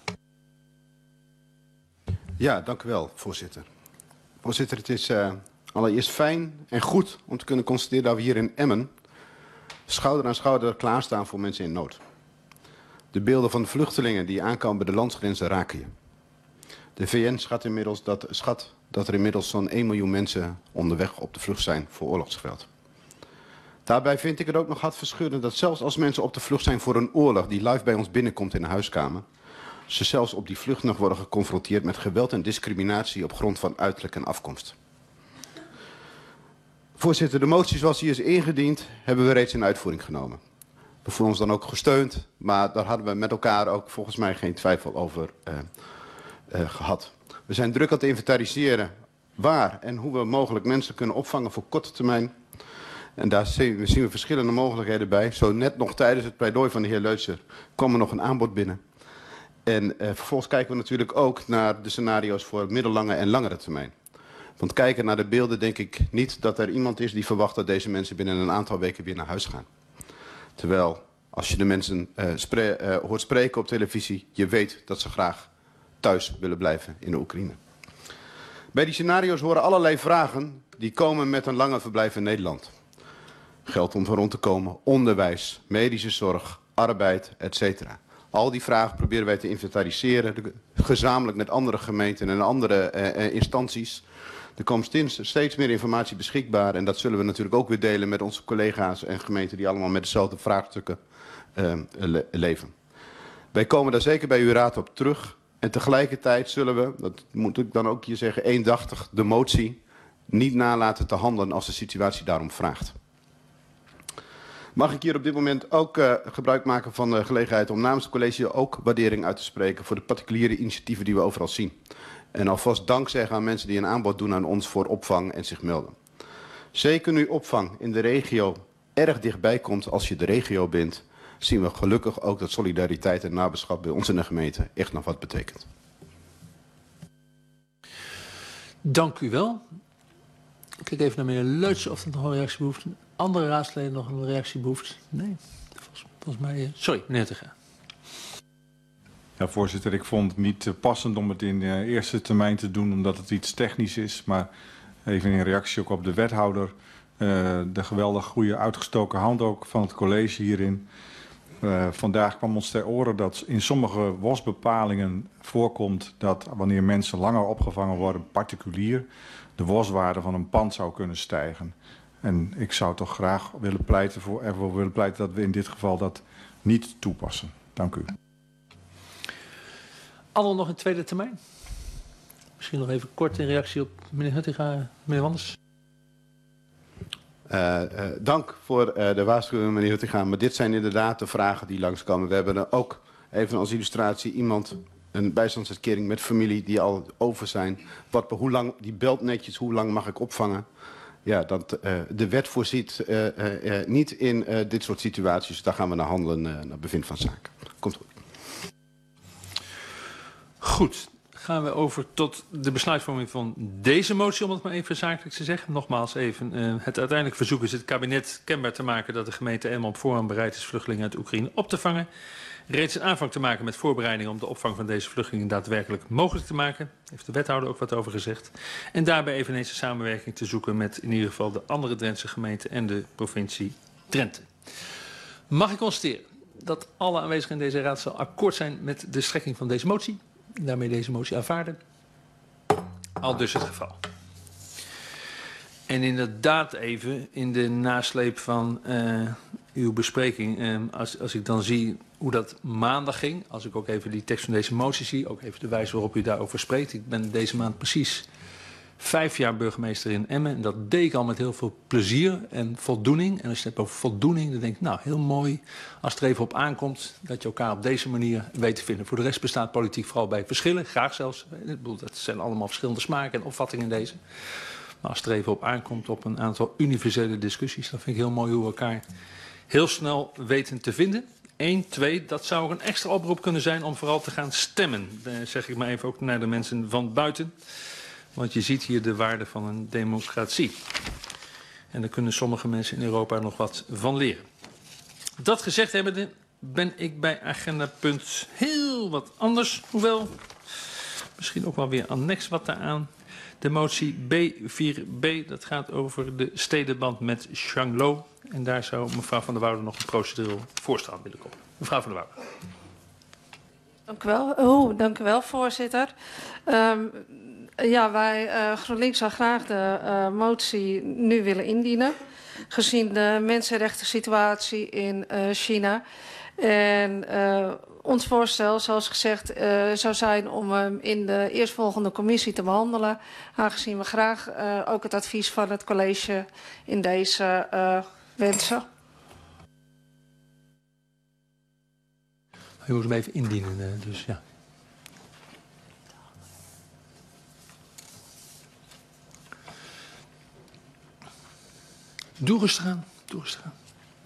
Ja, dank u wel, voorzitter. Voorzitter, het is allereerst fijn en goed om te kunnen constateren dat we hier in Emmen schouder aan schouder klaarstaan voor mensen in nood. De beelden van de vluchtelingen die aankomen bij de landsgrenzen raken je. De VN schat dat er inmiddels zo'n 1 miljoen mensen onderweg op de vlucht zijn voor oorlogsgeweld. Daarbij vind ik het ook nog hartverscheurend dat zelfs als mensen op de vlucht zijn voor een oorlog die live bij ons binnenkomt in de huiskamer, ze zelfs op die vlucht nog worden geconfronteerd met geweld en discriminatie op grond van uiterlijk en afkomst. Voorzitter, de motie zoals die is ingediend hebben we reeds in uitvoering genomen. We voelen ons dan ook gesteund, maar daar hadden we met elkaar ook volgens mij geen twijfel over gehad. We zijn druk aan het inventariseren waar en hoe we mogelijk mensen kunnen opvangen voor korte termijn. En daar zien we verschillende mogelijkheden bij. Zo net nog tijdens het pleidooi van de heer Leutser kwam er nog een aanbod binnen. En vervolgens kijken we natuurlijk ook naar de scenario's voor middellange en langere termijn. Want kijken naar de beelden denk ik niet dat er iemand is die verwacht dat deze mensen binnen een aantal weken weer naar huis gaan. Terwijl als je de mensen hoort spreken op televisie, je weet dat ze graag thuis willen blijven in de Oekraïne. Bij die scenario's horen allerlei vragen die komen met een langer verblijf in Nederland. Geld om van rond te komen, onderwijs, medische zorg, arbeid, etc. Al die vragen proberen wij te inventariseren, gezamenlijk met andere gemeenten en andere instanties. Er komt steeds meer informatie beschikbaar en dat zullen we natuurlijk ook weer delen met onze collega's en gemeenten die allemaal met dezelfde vraagstukken leven. Wij komen daar zeker bij uw raad op terug en tegelijkertijd zullen we, dat moet ik dan ook hier zeggen, eendachtig de motie niet nalaten te handelen als de situatie daarom vraagt. Mag ik hier op dit moment ook gebruik maken van de gelegenheid om namens het college ook waardering uit te spreken voor de particuliere initiatieven die we overal zien. En alvast dank zeggen aan mensen die een aanbod doen aan ons voor opvang en zich melden. Zeker nu opvang in de regio erg dichtbij komt als je de regio bent, zien we gelukkig ook dat solidariteit en naberschap bij ons in de gemeente echt nog wat betekent. Dank u wel. Ik kijk even naar meneer Leutsen of er nog een reactie behoeft. Andere raadsleden nog een reactie behoeft? Nee, volgens mij... Sorry, meneer Te Graaf. Ja, voorzitter, ik vond het niet passend om het in de eerste termijn te doen, omdat het iets technisch is. Maar even in reactie ook op de wethouder. De geweldig goede uitgestoken hand ook van het college hierin. Vandaag kwam ons ter oren dat in sommige WOS-bepalingen voorkomt dat wanneer mensen langer opgevangen worden, particulier, de WOS-waarde van een pand zou kunnen stijgen. En ik zou toch graag ervoor willen pleiten dat we in dit geval dat niet toepassen. Dank u. Anderen nog in tweede termijn? Misschien nog even kort in reactie op meneer Huttinga, meneer Wanders. Dank voor de waarschuwing, meneer Huttinga. Maar dit zijn inderdaad de vragen die langskomen. We hebben er ook even als illustratie iemand, een bijstandsuitkering met familie die al over zijn. Hoe lang, die belt netjes, hoe lang mag ik opvangen? Ja, de wet voorziet niet in dit soort situaties. Daar gaan we naar handelen, naar bevind van zaken. Komt goed. Goed, gaan we over tot de besluitvorming van deze motie, om het maar even zakelijk te zeggen. Nogmaals even, het uiteindelijk verzoek is het kabinet kenbaar te maken dat de gemeente Emmen op voorhand bereid is vluchtelingen uit Oekraïne op te vangen. Reeds een aanvang te maken met voorbereidingen om de opvang van deze vluchtelingen daadwerkelijk mogelijk te maken. Heeft de wethouder ook wat over gezegd. En daarbij eveneens een samenwerking te zoeken met in ieder geval de andere Drentse gemeenten en de provincie Drenthe. Mag ik constateren dat alle aanwezigen in deze raadzaal akkoord zijn met de strekking van deze motie? En daarmee deze motie aanvaarden. Al dus het geval. En inderdaad even in de nasleep van uw bespreking, als ik dan zie hoe dat maandag ging, als ik ook even die tekst van deze motie zie, ook even de wijze waarop u daarover spreekt. Ik ben deze maand precies 5 jaar burgemeester in Emmen en dat deed ik al met heel veel plezier en voldoening. En als je het hebt over voldoening, dan denk ik, nou, heel mooi als het er even op aankomt dat je elkaar op deze manier weet te vinden. Voor de rest bestaat politiek vooral bij verschillen, graag zelfs. Ik bedoel, dat zijn allemaal verschillende smaken en opvattingen in deze. Maar als het er even op aankomt op een aantal universele discussies, dan vind ik heel mooi hoe we elkaar heel snel weten te vinden. 1, 2, dat zou een extra oproep kunnen zijn om vooral te gaan stemmen. Dan zeg ik maar even ook naar de mensen van buiten. Want je ziet hier de waarde van een democratie. En daar kunnen sommige mensen in Europa nog wat van leren. Dat gezegd hebbende ben ik bij agendapunt heel wat anders. Hoewel, misschien ook wel weer annex wat daaraan. De motie B4B, dat gaat over de stedenband met Changlo. En daar zou mevrouw Van der Woude nog een procedureel voorstel willen komen. Mevrouw Van der Woude. Dank u wel, voorzitter. Ja, wij GroenLinks zou graag de motie nu willen indienen. Gezien de mensenrechten situatie in China. En ons voorstel, zoals gezegd, zou zijn om hem in de eerstvolgende commissie te behandelen. Aangezien we graag ook het advies van het college in deze wensen. U moet hem even indienen, dus ja. Doe rustig aan, doe rustig aan.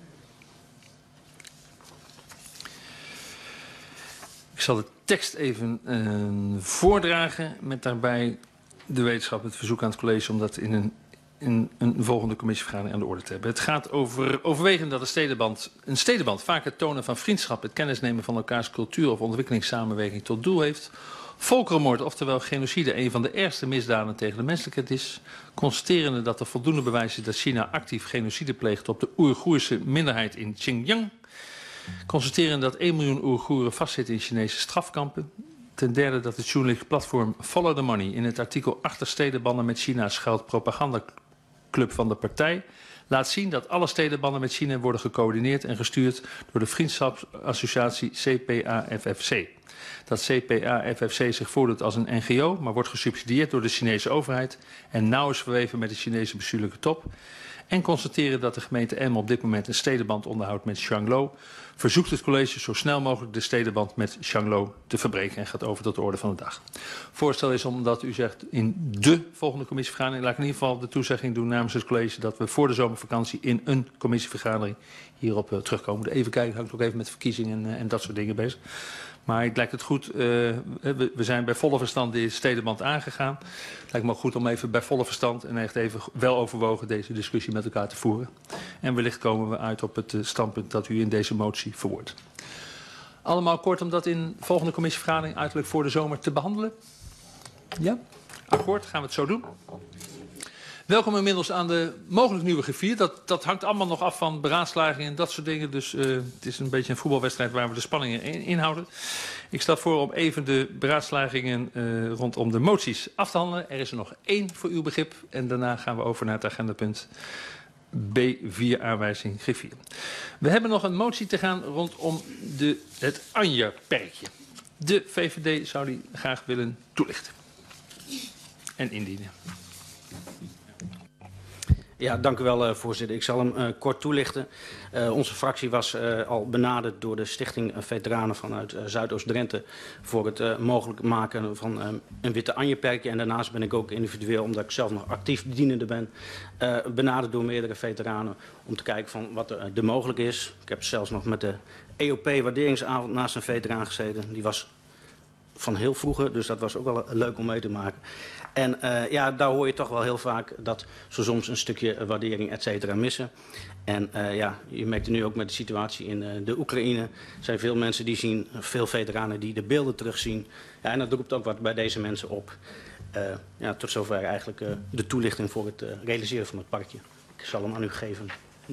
Ik zal de tekst even voordragen met daarbij de wetenschap, het verzoek aan het college om dat in een volgende commissievergadering aan de orde te hebben. Het gaat over overwegen dat een stedenband vaak het tonen van vriendschap, het kennisnemen van elkaars cultuur of ontwikkelingssamenwerking tot doel heeft. Volkerenmoord, oftewel genocide, een van de ergste misdaden tegen de menselijkheid is. Constaterende dat er voldoende bewijs is dat China actief genocide pleegt op de Oeigoerse minderheid in Xinjiang. Constateren dat 1 miljoen Oeigoeren vastzitten in Chinese strafkampen. Ten derde dat het journalistiek platform Follow the Money in het artikel 'Achter stedenbanden met China schuilt propagandaclub van de partij' laat zien dat alle stedenbanden met China worden gecoördineerd en gestuurd door de vriendschapsassociatie CPAFFC. Dat CPAFFC zich voordoet als een NGO, maar wordt gesubsidieerd door de Chinese overheid en nauw is verweven met de Chinese bestuurlijke top. En constateren dat de gemeente Emmen op dit moment een stedenband onderhoudt met Xianglo, verzoekt het college zo snel mogelijk de stedenband met Xianglo te verbreken en gaat over tot de orde van de dag. Voorstel is omdat u zegt in de volgende commissievergadering, laat ik in ieder geval de toezegging doen namens het college dat we voor de zomervakantie in een commissievergadering hierop terugkomen. Even kijken, hangt ook even met verkiezingen en dat soort dingen bezig. Maar het lijkt het goed, we zijn bij volle verstand de stedenband aangegaan. Het lijkt me ook goed om even bij volle verstand en echt even wel overwogen deze discussie met elkaar te voeren. En wellicht komen we uit op het standpunt dat u in deze motie verwoordt. Allemaal kort om dat in de volgende commissievergadering uiterlijk voor de zomer te behandelen. Ja? Akkoord, gaan we het zo doen. Welkom inmiddels aan de mogelijk nieuwe griffier. Dat hangt allemaal nog af van beraadslagingen en dat soort dingen. Dus het is een beetje een voetbalwedstrijd waar we de spanningen inhouden. Ik stel voor om even de beraadslagingen rondom de moties af te handelen. Er is er nog 1 voor uw begrip. En daarna gaan we over naar het agendapunt B4 aanwijzing griffier. We hebben nog een motie te gaan rondom het Anja-perkje. De VVD zou die graag willen toelichten. En indienen. Ja, dank u wel, voorzitter. Ik zal hem kort toelichten. Onze fractie was al benaderd door de Stichting Veteranen vanuit Zuidoost-Drenthe voor het mogelijk maken van een witte Anja-perkje. En daarnaast ben ik ook individueel, omdat ik zelf nog actief dienende ben, benaderd door meerdere veteranen om te kijken van wat er mogelijk is. Ik heb zelfs nog met de EOP-waarderingsavond naast een veteraan gezeten. Die was van heel vroeger, dus dat was ook wel leuk om mee te maken. En ja, daar hoor je toch wel heel vaak dat ze soms een stukje waardering et cetera missen. En ja, je merkt het nu ook met de situatie in de Oekraïne. Er zijn veel mensen die zien, veel veteranen die de beelden terugzien. Ja, en dat roept ook wat bij deze mensen op. Ja, tot zover eigenlijk de toelichting voor het realiseren van het parkje. Ik zal hem aan u geven.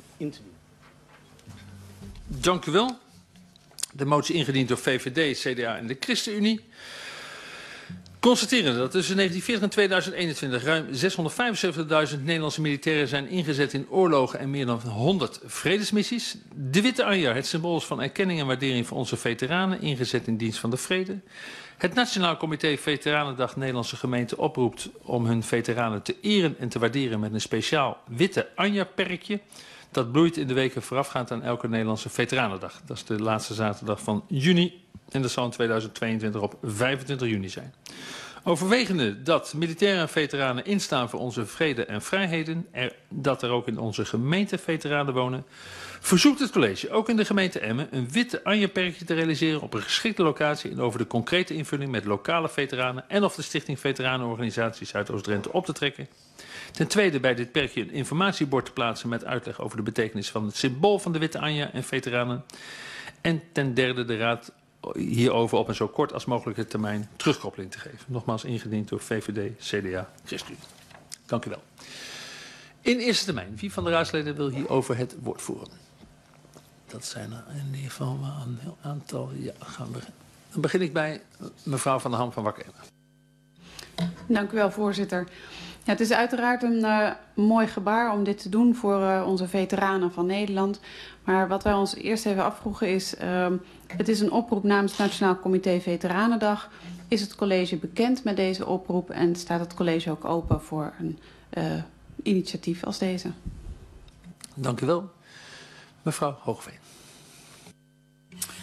Dank u wel. De motie ingediend door VVD, CDA en de ChristenUnie. Constateren dat tussen 1940 en 2021 ruim 675.000 Nederlandse militairen zijn ingezet in oorlogen en meer dan 100 vredesmissies. De witte anja, het symbool van erkenning en waardering voor onze veteranen, ingezet in dienst van de vrede. Het Nationaal Comité Veteranendag Nederlandse gemeenten oproept om hun veteranen te eren en te waarderen met een speciaal witte anja-perkje. Dat bloeit in de weken voorafgaand aan elke Nederlandse Veteranendag. Dat is de laatste zaterdag van juni en dat zal in 2022 op 25 juni zijn. Overwegende dat militairen en veteranen instaan voor onze vrede en vrijheden, dat er ook in onze gemeente veteranen wonen, verzoekt het college ook in de gemeente Emmen een witte Anja-perkje te realiseren op een geschikte locatie en over de concrete invulling met lokale veteranen en of de Stichting Veteranenorganisatie Zuidoost-Drenthe op te trekken. Ten tweede bij dit perkje een informatiebord te plaatsen met uitleg over de betekenis van het symbool van de witte Anja en veteranen. En ten derde de raad hierover op een zo kort als mogelijke termijn terugkoppeling te geven. Nogmaals ingediend door VVD, CDA, ChristenUnie. Dank u wel. In eerste termijn, wie van de raadsleden wil hierover het woord voeren? Dat zijn er in ieder geval wel een heel aantal. Ja, gaan we. Dan begin ik bij mevrouw Van der Ham van Wakker Emmen. Dank u wel, voorzitter. Ja, het is uiteraard een mooi gebaar om dit te doen voor onze veteranen van Nederland. Maar wat wij ons eerst even afvroegen is, het is een oproep namens het Nationaal Comité Veteranendag. Is het college bekend met deze oproep en staat het college ook open voor een initiatief als deze? Dank u wel. Mevrouw Hoogveen.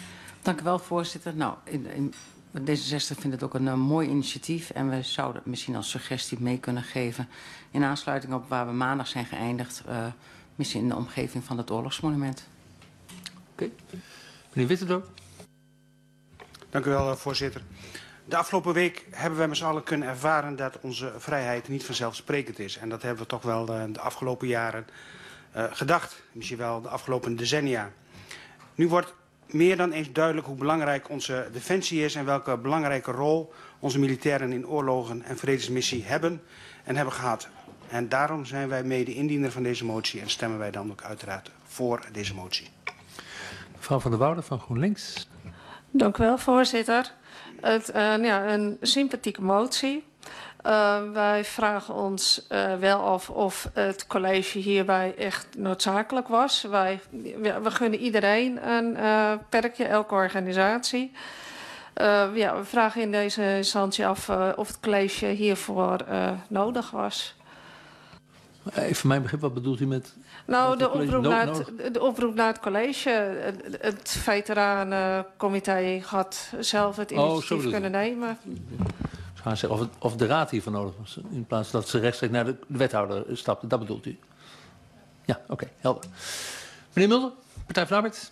Dank u wel, voorzitter. Nou, D66 vindt het ook een mooi initiatief en we zouden misschien als suggestie mee kunnen geven in aansluiting op waar we maandag zijn geëindigd, misschien in de omgeving van het oorlogsmonument. Oké. Meneer Wittendorp. Dank u wel, voorzitter. De afgelopen week hebben we met z'n allen kunnen ervaren dat onze vrijheid niet vanzelfsprekend is. En dat hebben we toch wel de afgelopen jaren gedacht, misschien wel de afgelopen decennia. Nu wordt meer dan eens duidelijk hoe belangrijk onze defensie is en welke belangrijke rol onze militairen in oorlogen en vredesmissie hebben en hebben gehad. En daarom zijn wij mede-indiener van deze motie en stemmen wij dan ook uiteraard voor deze motie. Mevrouw van der Woude van GroenLinks. Dank u wel, voorzitter. Een sympathieke motie. Wij vragen ons wel af of het college hierbij echt noodzakelijk was. We gunnen iedereen een perkje, elke organisatie. We vragen in deze instantie af of het college hiervoor nodig was. Even mijn begrip, wat bedoelt u met... Nou, de oproep naar het college. Het veteranencomité had zelf het initiatief kunnen nemen. Gaan zeggen of de raad hiervan nodig was, in plaats dat ze rechtstreeks naar de wethouder stapte. Dat bedoelt u? Ja, oké, helder. Meneer Mulder, Partij van de Arbeid.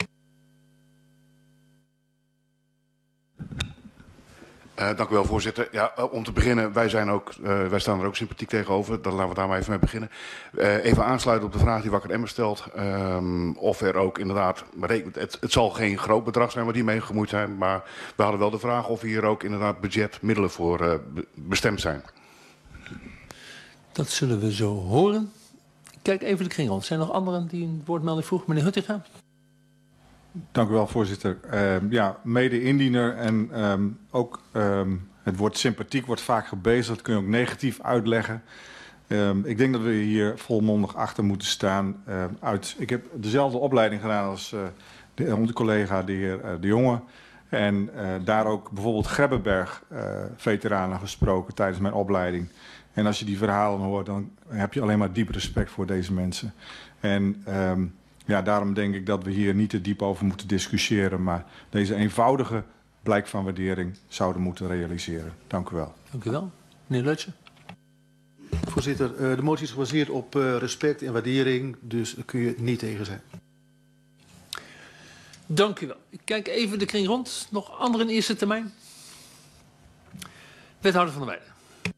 Dank u wel, voorzitter. Ja, om te beginnen, wij staan er ook sympathiek tegenover. Dan laten we daar maar even mee beginnen. Even aansluiten op de vraag die Wakker Emmer stelt. Of er ook inderdaad... Het zal geen groot bedrag zijn waar die mee gemoeid zijn. Maar we hadden wel de vraag of hier ook inderdaad budgetmiddelen voor bestemd zijn. Dat zullen we zo horen. Kijk even de kring rond. Zijn er nog anderen die een woordmelding vroegen? Meneer Huttinga. Dank u wel, voorzitter. Mede-indiener en ook het woord sympathiek wordt vaak gebezigd. Dat kun je ook negatief uitleggen. Ik denk dat we hier volmondig achter moeten staan. Ik heb dezelfde opleiding gedaan als onze collega, de heer De Jonge. En daar ook bijvoorbeeld Grebbeberg-veteranen gesproken tijdens mijn opleiding. En als je die verhalen hoort, dan heb je alleen maar diep respect voor deze mensen. En... daarom denk ik dat we hier niet te diep over moeten discussiëren, maar deze eenvoudige blijk van waardering zouden moeten realiseren. Dank u wel. Dank u wel. Meneer Lutje. Voorzitter, de motie is gebaseerd op respect en waardering, dus daar kun je niet tegen zijn. Dank u wel. Ik kijk even de kring rond. Nog anderen in eerste termijn? Wethouder van der Weijden.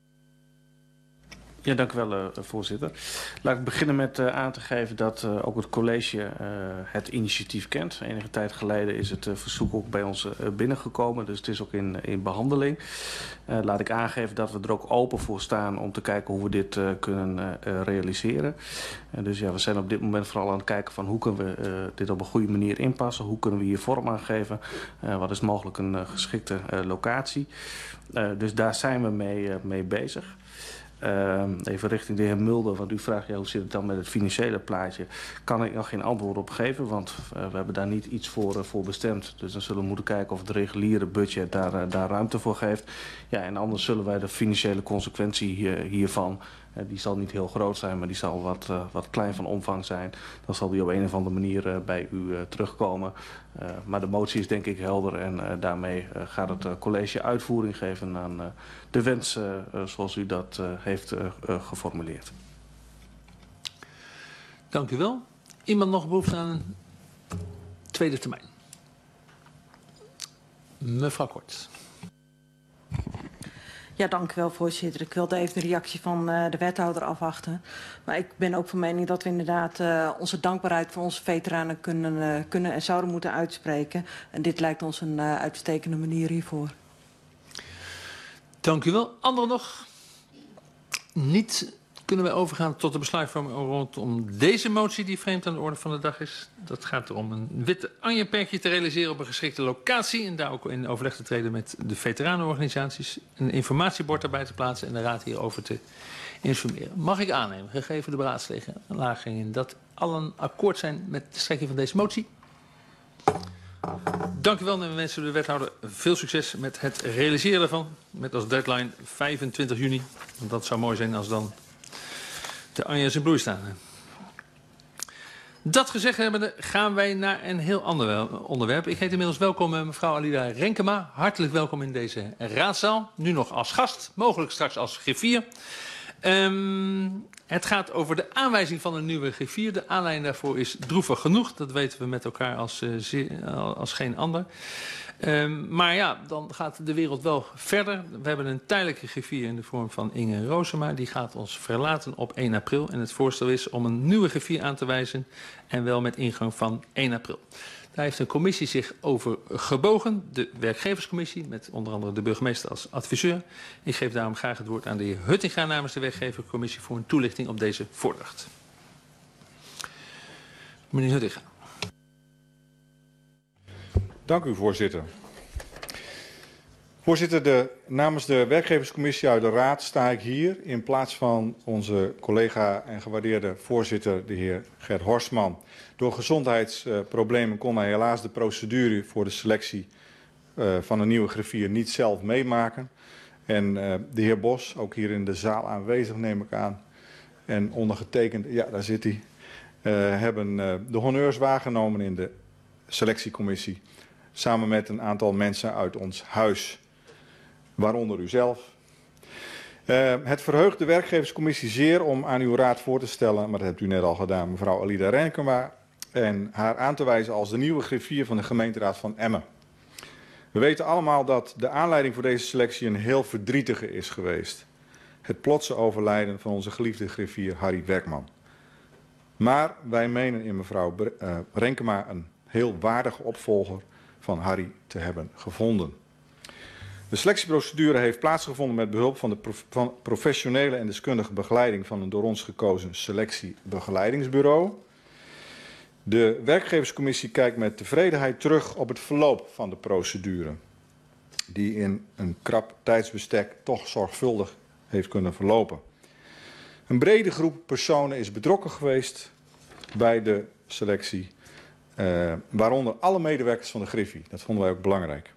Ja, dank u wel, voorzitter. Laat ik beginnen met aan te geven dat ook het college het initiatief kent. Enige tijd geleden is het verzoek ook bij ons binnengekomen, dus het is ook in behandeling. Laat ik aangeven dat we er ook open voor staan om te kijken hoe we dit kunnen realiseren. Dus ja, we zijn op dit moment vooral aan het kijken van hoe kunnen we dit op een goede manier inpassen. Hoe kunnen we hier vorm aan geven? Wat is mogelijk een geschikte locatie? Dus daar zijn we mee bezig. Even richting de heer Mulder, want u vraagt hoe zit het dan met het financiële plaatje. Kan ik nog geen antwoord op geven, want we hebben daar niet iets voor bestemd. Dus dan zullen we moeten kijken of het reguliere budget daar ruimte voor geeft. Ja, en anders zullen wij de financiële consequentie hiervan, die zal niet heel groot zijn, maar die zal wat klein van omvang zijn. Dan zal die op een of andere manier bij u terugkomen. Maar de motie is denk ik helder en daarmee gaat het college uitvoering geven aan de wens zoals u dat heeft geformuleerd. Dank u wel. Iemand nog behoefte aan een tweede termijn? Mevrouw Kort. Ja, dank u wel, voorzitter. Ik wilde even de reactie van de wethouder afwachten. Maar ik ben ook van mening dat we inderdaad onze dankbaarheid voor onze veteranen kunnen en zouden moeten uitspreken. En dit lijkt ons een uitstekende manier hiervoor. Dank u wel. Anderen nog? Niet kunnen wij overgaan tot de besluitvorming rondom deze motie die vreemd aan de orde van de dag is. Dat gaat erom een witte anjeperkje te realiseren op een geschikte locatie en daar ook in overleg te treden met de veteranenorganisaties. Een informatiebord erbij te plaatsen en de raad hierover te informeren. Mag ik aannemen, gegeven de beraadslagingen, dat allen akkoord zijn met de strekking van deze motie? Dank u wel en we wensen de wethouder veel succes met het realiseren daarvan. Met als deadline 25 juni. Want dat zou mooi zijn als dan de anjes in bloei staan. Dat gezegd hebbende gaan wij naar een heel ander onderwerp. Ik heet inmiddels welkom mevrouw Alida Renkema. Hartelijk welkom in deze raadzaal. Nu nog als gast, mogelijk straks als griffier. Het gaat over de aanwijzing van een nieuwe griffier. De aanleiding daarvoor is droevig genoeg. Dat weten we met elkaar als geen ander. Maar ja, dan gaat de wereld wel verder. We hebben een tijdelijke griffier in de vorm van Inge Roosema. Die gaat ons verlaten op 1 april. En het voorstel is om een nieuwe griffier aan te wijzen. En wel met ingang van 1 april. Daar heeft een commissie zich over gebogen. De werkgeverscommissie, met onder andere de burgemeester als adviseur. Ik geef daarom graag het woord aan de heer Huttinga namens de werkgeverscommissie voor een toelichting op deze voordracht. Meneer Huttinga. Dank u, voorzitter. Voorzitter, namens de werkgeverscommissie uit de Raad sta ik hier in plaats van onze collega en gewaardeerde voorzitter, de heer Gert Horstman. Door gezondheidsproblemen kon hij helaas de procedure voor de selectie van een nieuwe griffier niet zelf meemaken. En de heer Bos, ook hier in de zaal aanwezig neem ik aan, en ondergetekend, ja daar zit hij, hebben de honneurs waargenomen in de selectiecommissie. Samen met een aantal mensen uit ons huis, waaronder u zelf. Het verheugt de werkgeverscommissie zeer om aan uw raad voor te stellen, maar dat hebt u net al gedaan, mevrouw Alida Renkema, en haar aan te wijzen als de nieuwe griffier van de gemeenteraad van Emmen. We weten allemaal dat de aanleiding voor deze selectie een heel verdrietige is geweest. Het plotse overlijden van onze geliefde griffier Harry Werkman. Maar wij menen in mevrouw Renkema een heel waardige opvolger van Harry te hebben gevonden. De selectieprocedure heeft plaatsgevonden met behulp van de professionele en deskundige begeleiding van een door ons gekozen selectiebegeleidingsbureau. De werkgeverscommissie kijkt met tevredenheid terug op het verloop van de procedure, die in een krap tijdsbestek toch zorgvuldig heeft kunnen verlopen. Een brede groep personen is betrokken geweest bij de selectie. Waaronder alle medewerkers van de Griffie. Dat vonden wij ook belangrijk.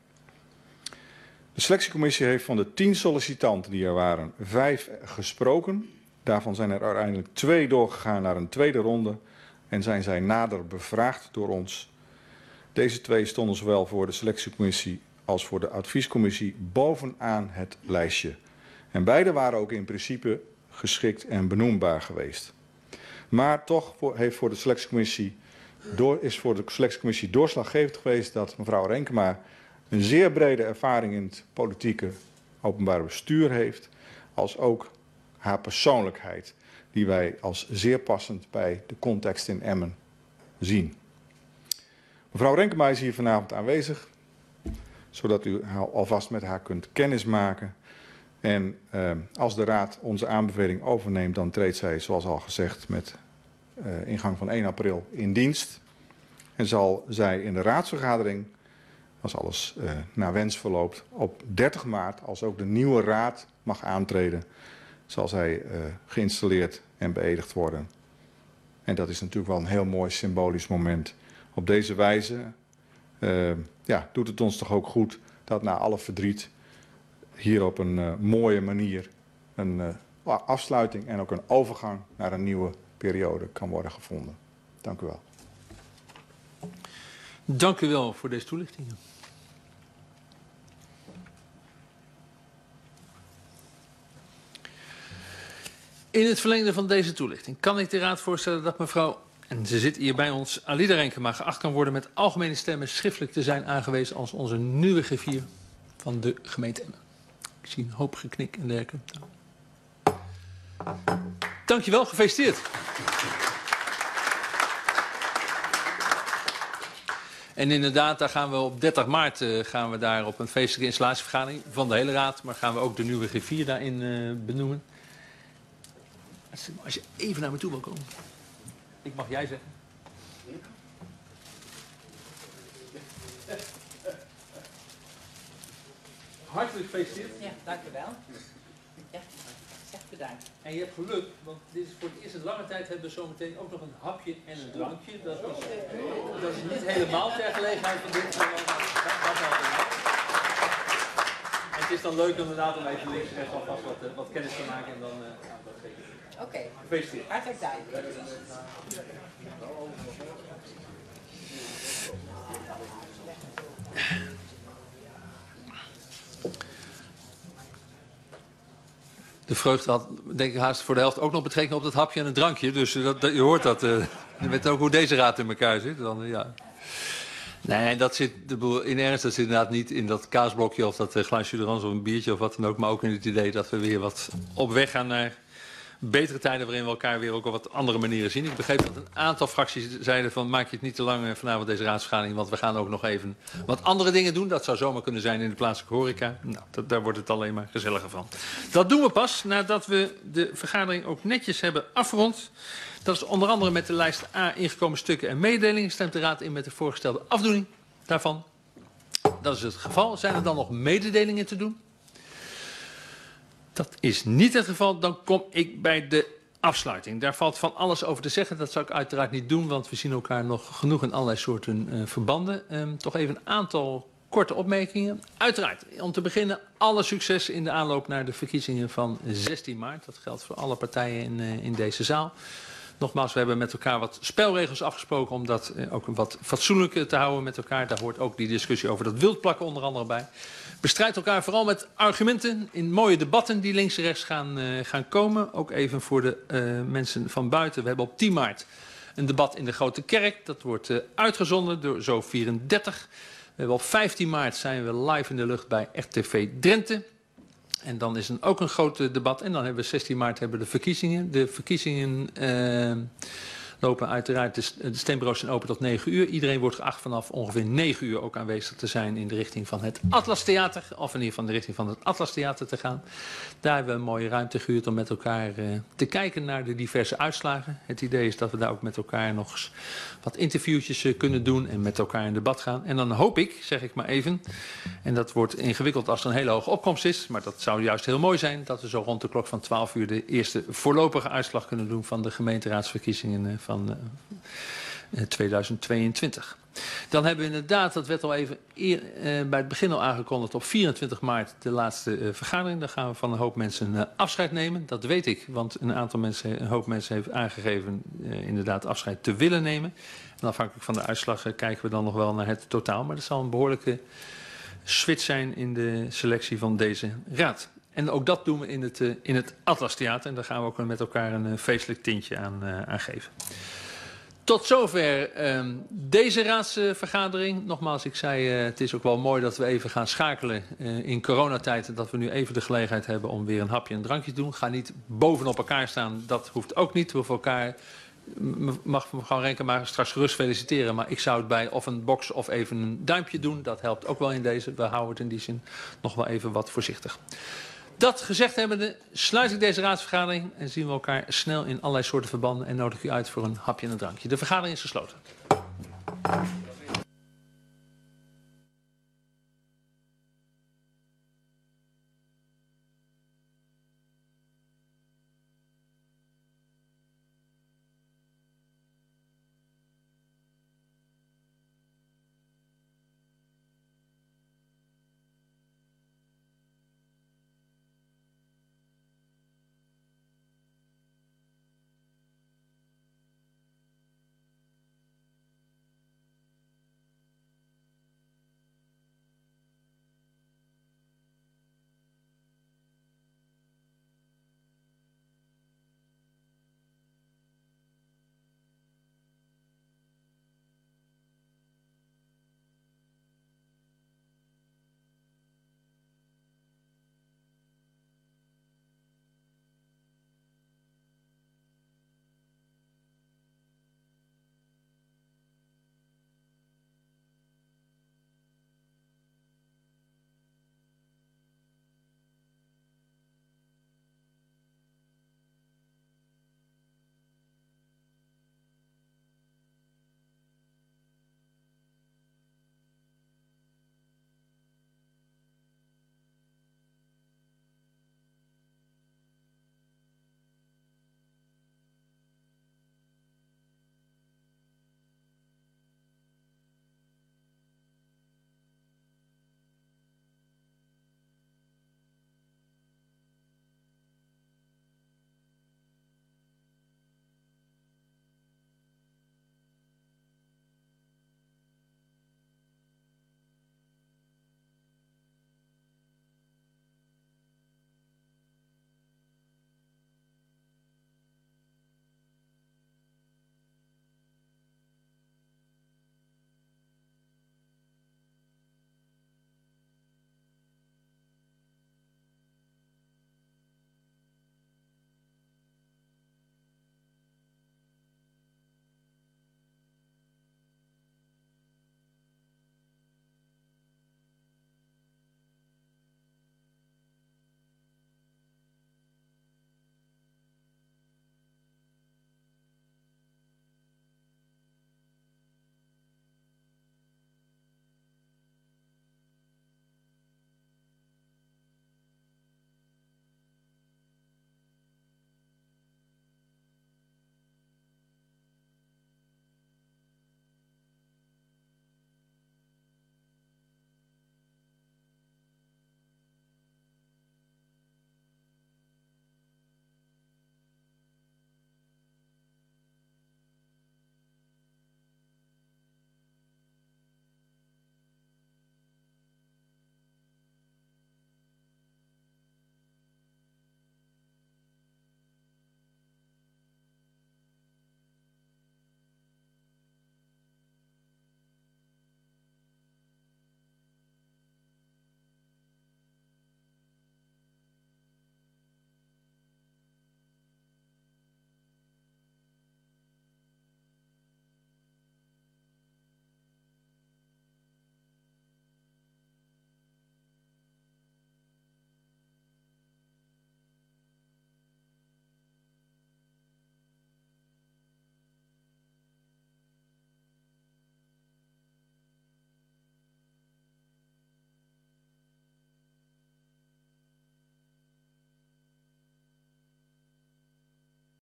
De selectiecommissie heeft van de 10 sollicitanten die er waren 5 gesproken. Daarvan zijn er uiteindelijk 2 doorgegaan naar een tweede ronde. En zijn zij nader bevraagd door ons. Deze 2 stonden zowel voor de selectiecommissie als voor de adviescommissie bovenaan het lijstje. En beide waren ook in principe geschikt en benoembaar geweest. Maar toch is voor de selectiecommissie doorslaggevend geweest dat mevrouw Renkema een zeer brede ervaring in het politieke openbaar bestuur heeft, als ook haar persoonlijkheid, die wij als zeer passend bij de context in Emmen zien. Mevrouw Renkema is hier vanavond aanwezig, zodat u alvast met haar kunt kennismaken. En als de Raad onze aanbeveling overneemt, dan treedt zij, zoals al gezegd, met ingang van 1 april in dienst. En zal zij in de raadsvergadering, als alles naar wens verloopt, op 30 maart, als ook de nieuwe raad mag aantreden, zal zij geïnstalleerd en beëdigd worden. En dat is natuurlijk wel een heel mooi symbolisch moment. Op deze wijze doet het ons toch ook goed dat na alle verdriet hier op een mooie manier een afsluiting en ook een overgang naar een nieuwe periode kan worden gevonden. Dank u wel. Dank u wel voor deze toelichtingen. In het verlengde van deze toelichting kan ik de Raad voorstellen dat mevrouw, en ze zit hier bij ons, Alida Renkema, geacht kan worden met algemene stemmen schriftelijk te zijn aangewezen als onze nieuwe griffier van de gemeente Emmen. Ik zie een hoop geknik en dergelijke. Dankjewel, gefeliciteerd. En inderdaad, daar gaan we op 30 maart gaan we daar op een feestelijke installatievergadering van de hele Raad, maar gaan we ook de nieuwe griffier daarin benoemen. Als je even naar me toe wil komen. Ik mag jij zeggen. Hartelijk gefeliciteerd. Ja, dank u wel. Ja, echt bedankt. En je hebt geluk, want dit is voor het eerst in lange tijd hebben we zometeen ook nog een hapje en een drankje. Dat is niet helemaal ter gelegenheid van dit. Het is dan leuk inderdaad om even links en rechts alvast wat kennis te maken en dan... Oké. Gefeliciteerd. Hartelijk dank. De vreugde had, denk ik, haast voor de helft ook nog betrekking op dat hapje en een drankje. Dus je hoort dat. Je weet ook hoe deze raad in elkaar zit. Dan, ja. Nee, dat zit in ernst. Dat zit inderdaad niet in dat kaasblokje of dat glaasje d'orange of een biertje of wat dan ook. Maar ook in het idee dat we weer wat op weg gaan naar betere tijden waarin we elkaar weer ook op wat andere manieren zien. Ik begreep dat een aantal fracties zeiden van maak je het niet te lang vanavond deze raadsvergadering, want we gaan ook nog even wat andere dingen doen. Dat zou zomaar kunnen zijn in de plaatselijke horeca. Nou, daar wordt het alleen maar gezelliger van. Dat doen we pas nadat we de vergadering ook netjes hebben afgerond. Dat is onder andere met de lijst A ingekomen stukken en mededelingen. Stemt de Raad in met de voorgestelde afdoening daarvan. Dat is het geval. Zijn er dan nog mededelingen te doen? Dat is niet het geval. Dan kom ik bij de afsluiting. Daar valt van alles over te zeggen. Dat zou ik uiteraard niet doen, want we zien elkaar nog genoeg in allerlei soorten verbanden. Toch even een aantal korte opmerkingen. Uiteraard, om te beginnen, alle succes in de aanloop naar de verkiezingen van 16 maart. Dat geldt voor alle partijen in deze zaal. Nogmaals, we hebben met elkaar wat spelregels afgesproken om dat ook wat fatsoenlijker te houden met elkaar. Daar hoort ook die discussie over dat wildplakken onder andere bij. Bestrijd elkaar vooral met argumenten in mooie debatten die links en rechts gaan komen. Ook even voor de mensen van buiten. We hebben op 10 maart een debat in de Grote Kerk. Dat wordt uitgezonden door Zo 34. We hebben op 15 maart zijn we live in de lucht bij RTV Drenthe. En dan is er ook een groot debat. En dan hebben we 16 maart hebben we de verkiezingen. De verkiezingen lopen uiteraard, de stembureaus zijn open tot 9 uur. Iedereen wordt geacht vanaf ongeveer 9 uur ook aanwezig te zijn in de richting van het Atlas Theater. Of in ieder geval de richting van het Atlas Theater te gaan. Daar hebben we een mooie ruimte gehuurd om met elkaar te kijken naar de diverse uitslagen. Het idee is dat we daar ook met elkaar nog eens wat interviewtjes kunnen doen en met elkaar in debat gaan. En dan hoop ik, zeg ik maar even, en dat wordt ingewikkeld als er een hele hoge opkomst is, maar dat zou juist heel mooi zijn, dat we zo rond de klok van 12 uur de eerste voorlopige uitslag kunnen doen van de gemeenteraadsverkiezingen van 2022. Dan hebben we inderdaad, dat werd al even bij het begin al aangekondigd, op 24 maart de laatste vergadering. Daar gaan we van een hoop mensen afscheid nemen. Dat weet ik, want een hoop mensen heeft aangegeven inderdaad afscheid te willen nemen. En afhankelijk van de uitslag kijken we dan nog wel naar het totaal. Maar dat zal een behoorlijke switch zijn in de selectie van deze raad. En ook dat doen we in het Atlas Theater. En daar gaan we ook met elkaar een feestelijk tintje aan geven. Tot zover deze raadsvergadering. Nogmaals, ik zei, het is ook wel mooi dat we even gaan schakelen in coronatijd. Dat we nu even de gelegenheid hebben om weer een hapje en een drankje te doen. Ga niet bovenop elkaar staan, dat hoeft ook niet. We hoeven elkaar, mag mevrouw Renkema straks gerust feliciteren. Maar ik zou het bij of een box of even een duimpje doen. Dat helpt ook wel in deze. We houden het in die zin nog wel even wat voorzichtig. Dat gezegd hebbende sluit ik deze raadsvergadering en zien we elkaar snel in allerlei soorten verbanden en nodig u uit voor een hapje en een drankje. De vergadering is gesloten.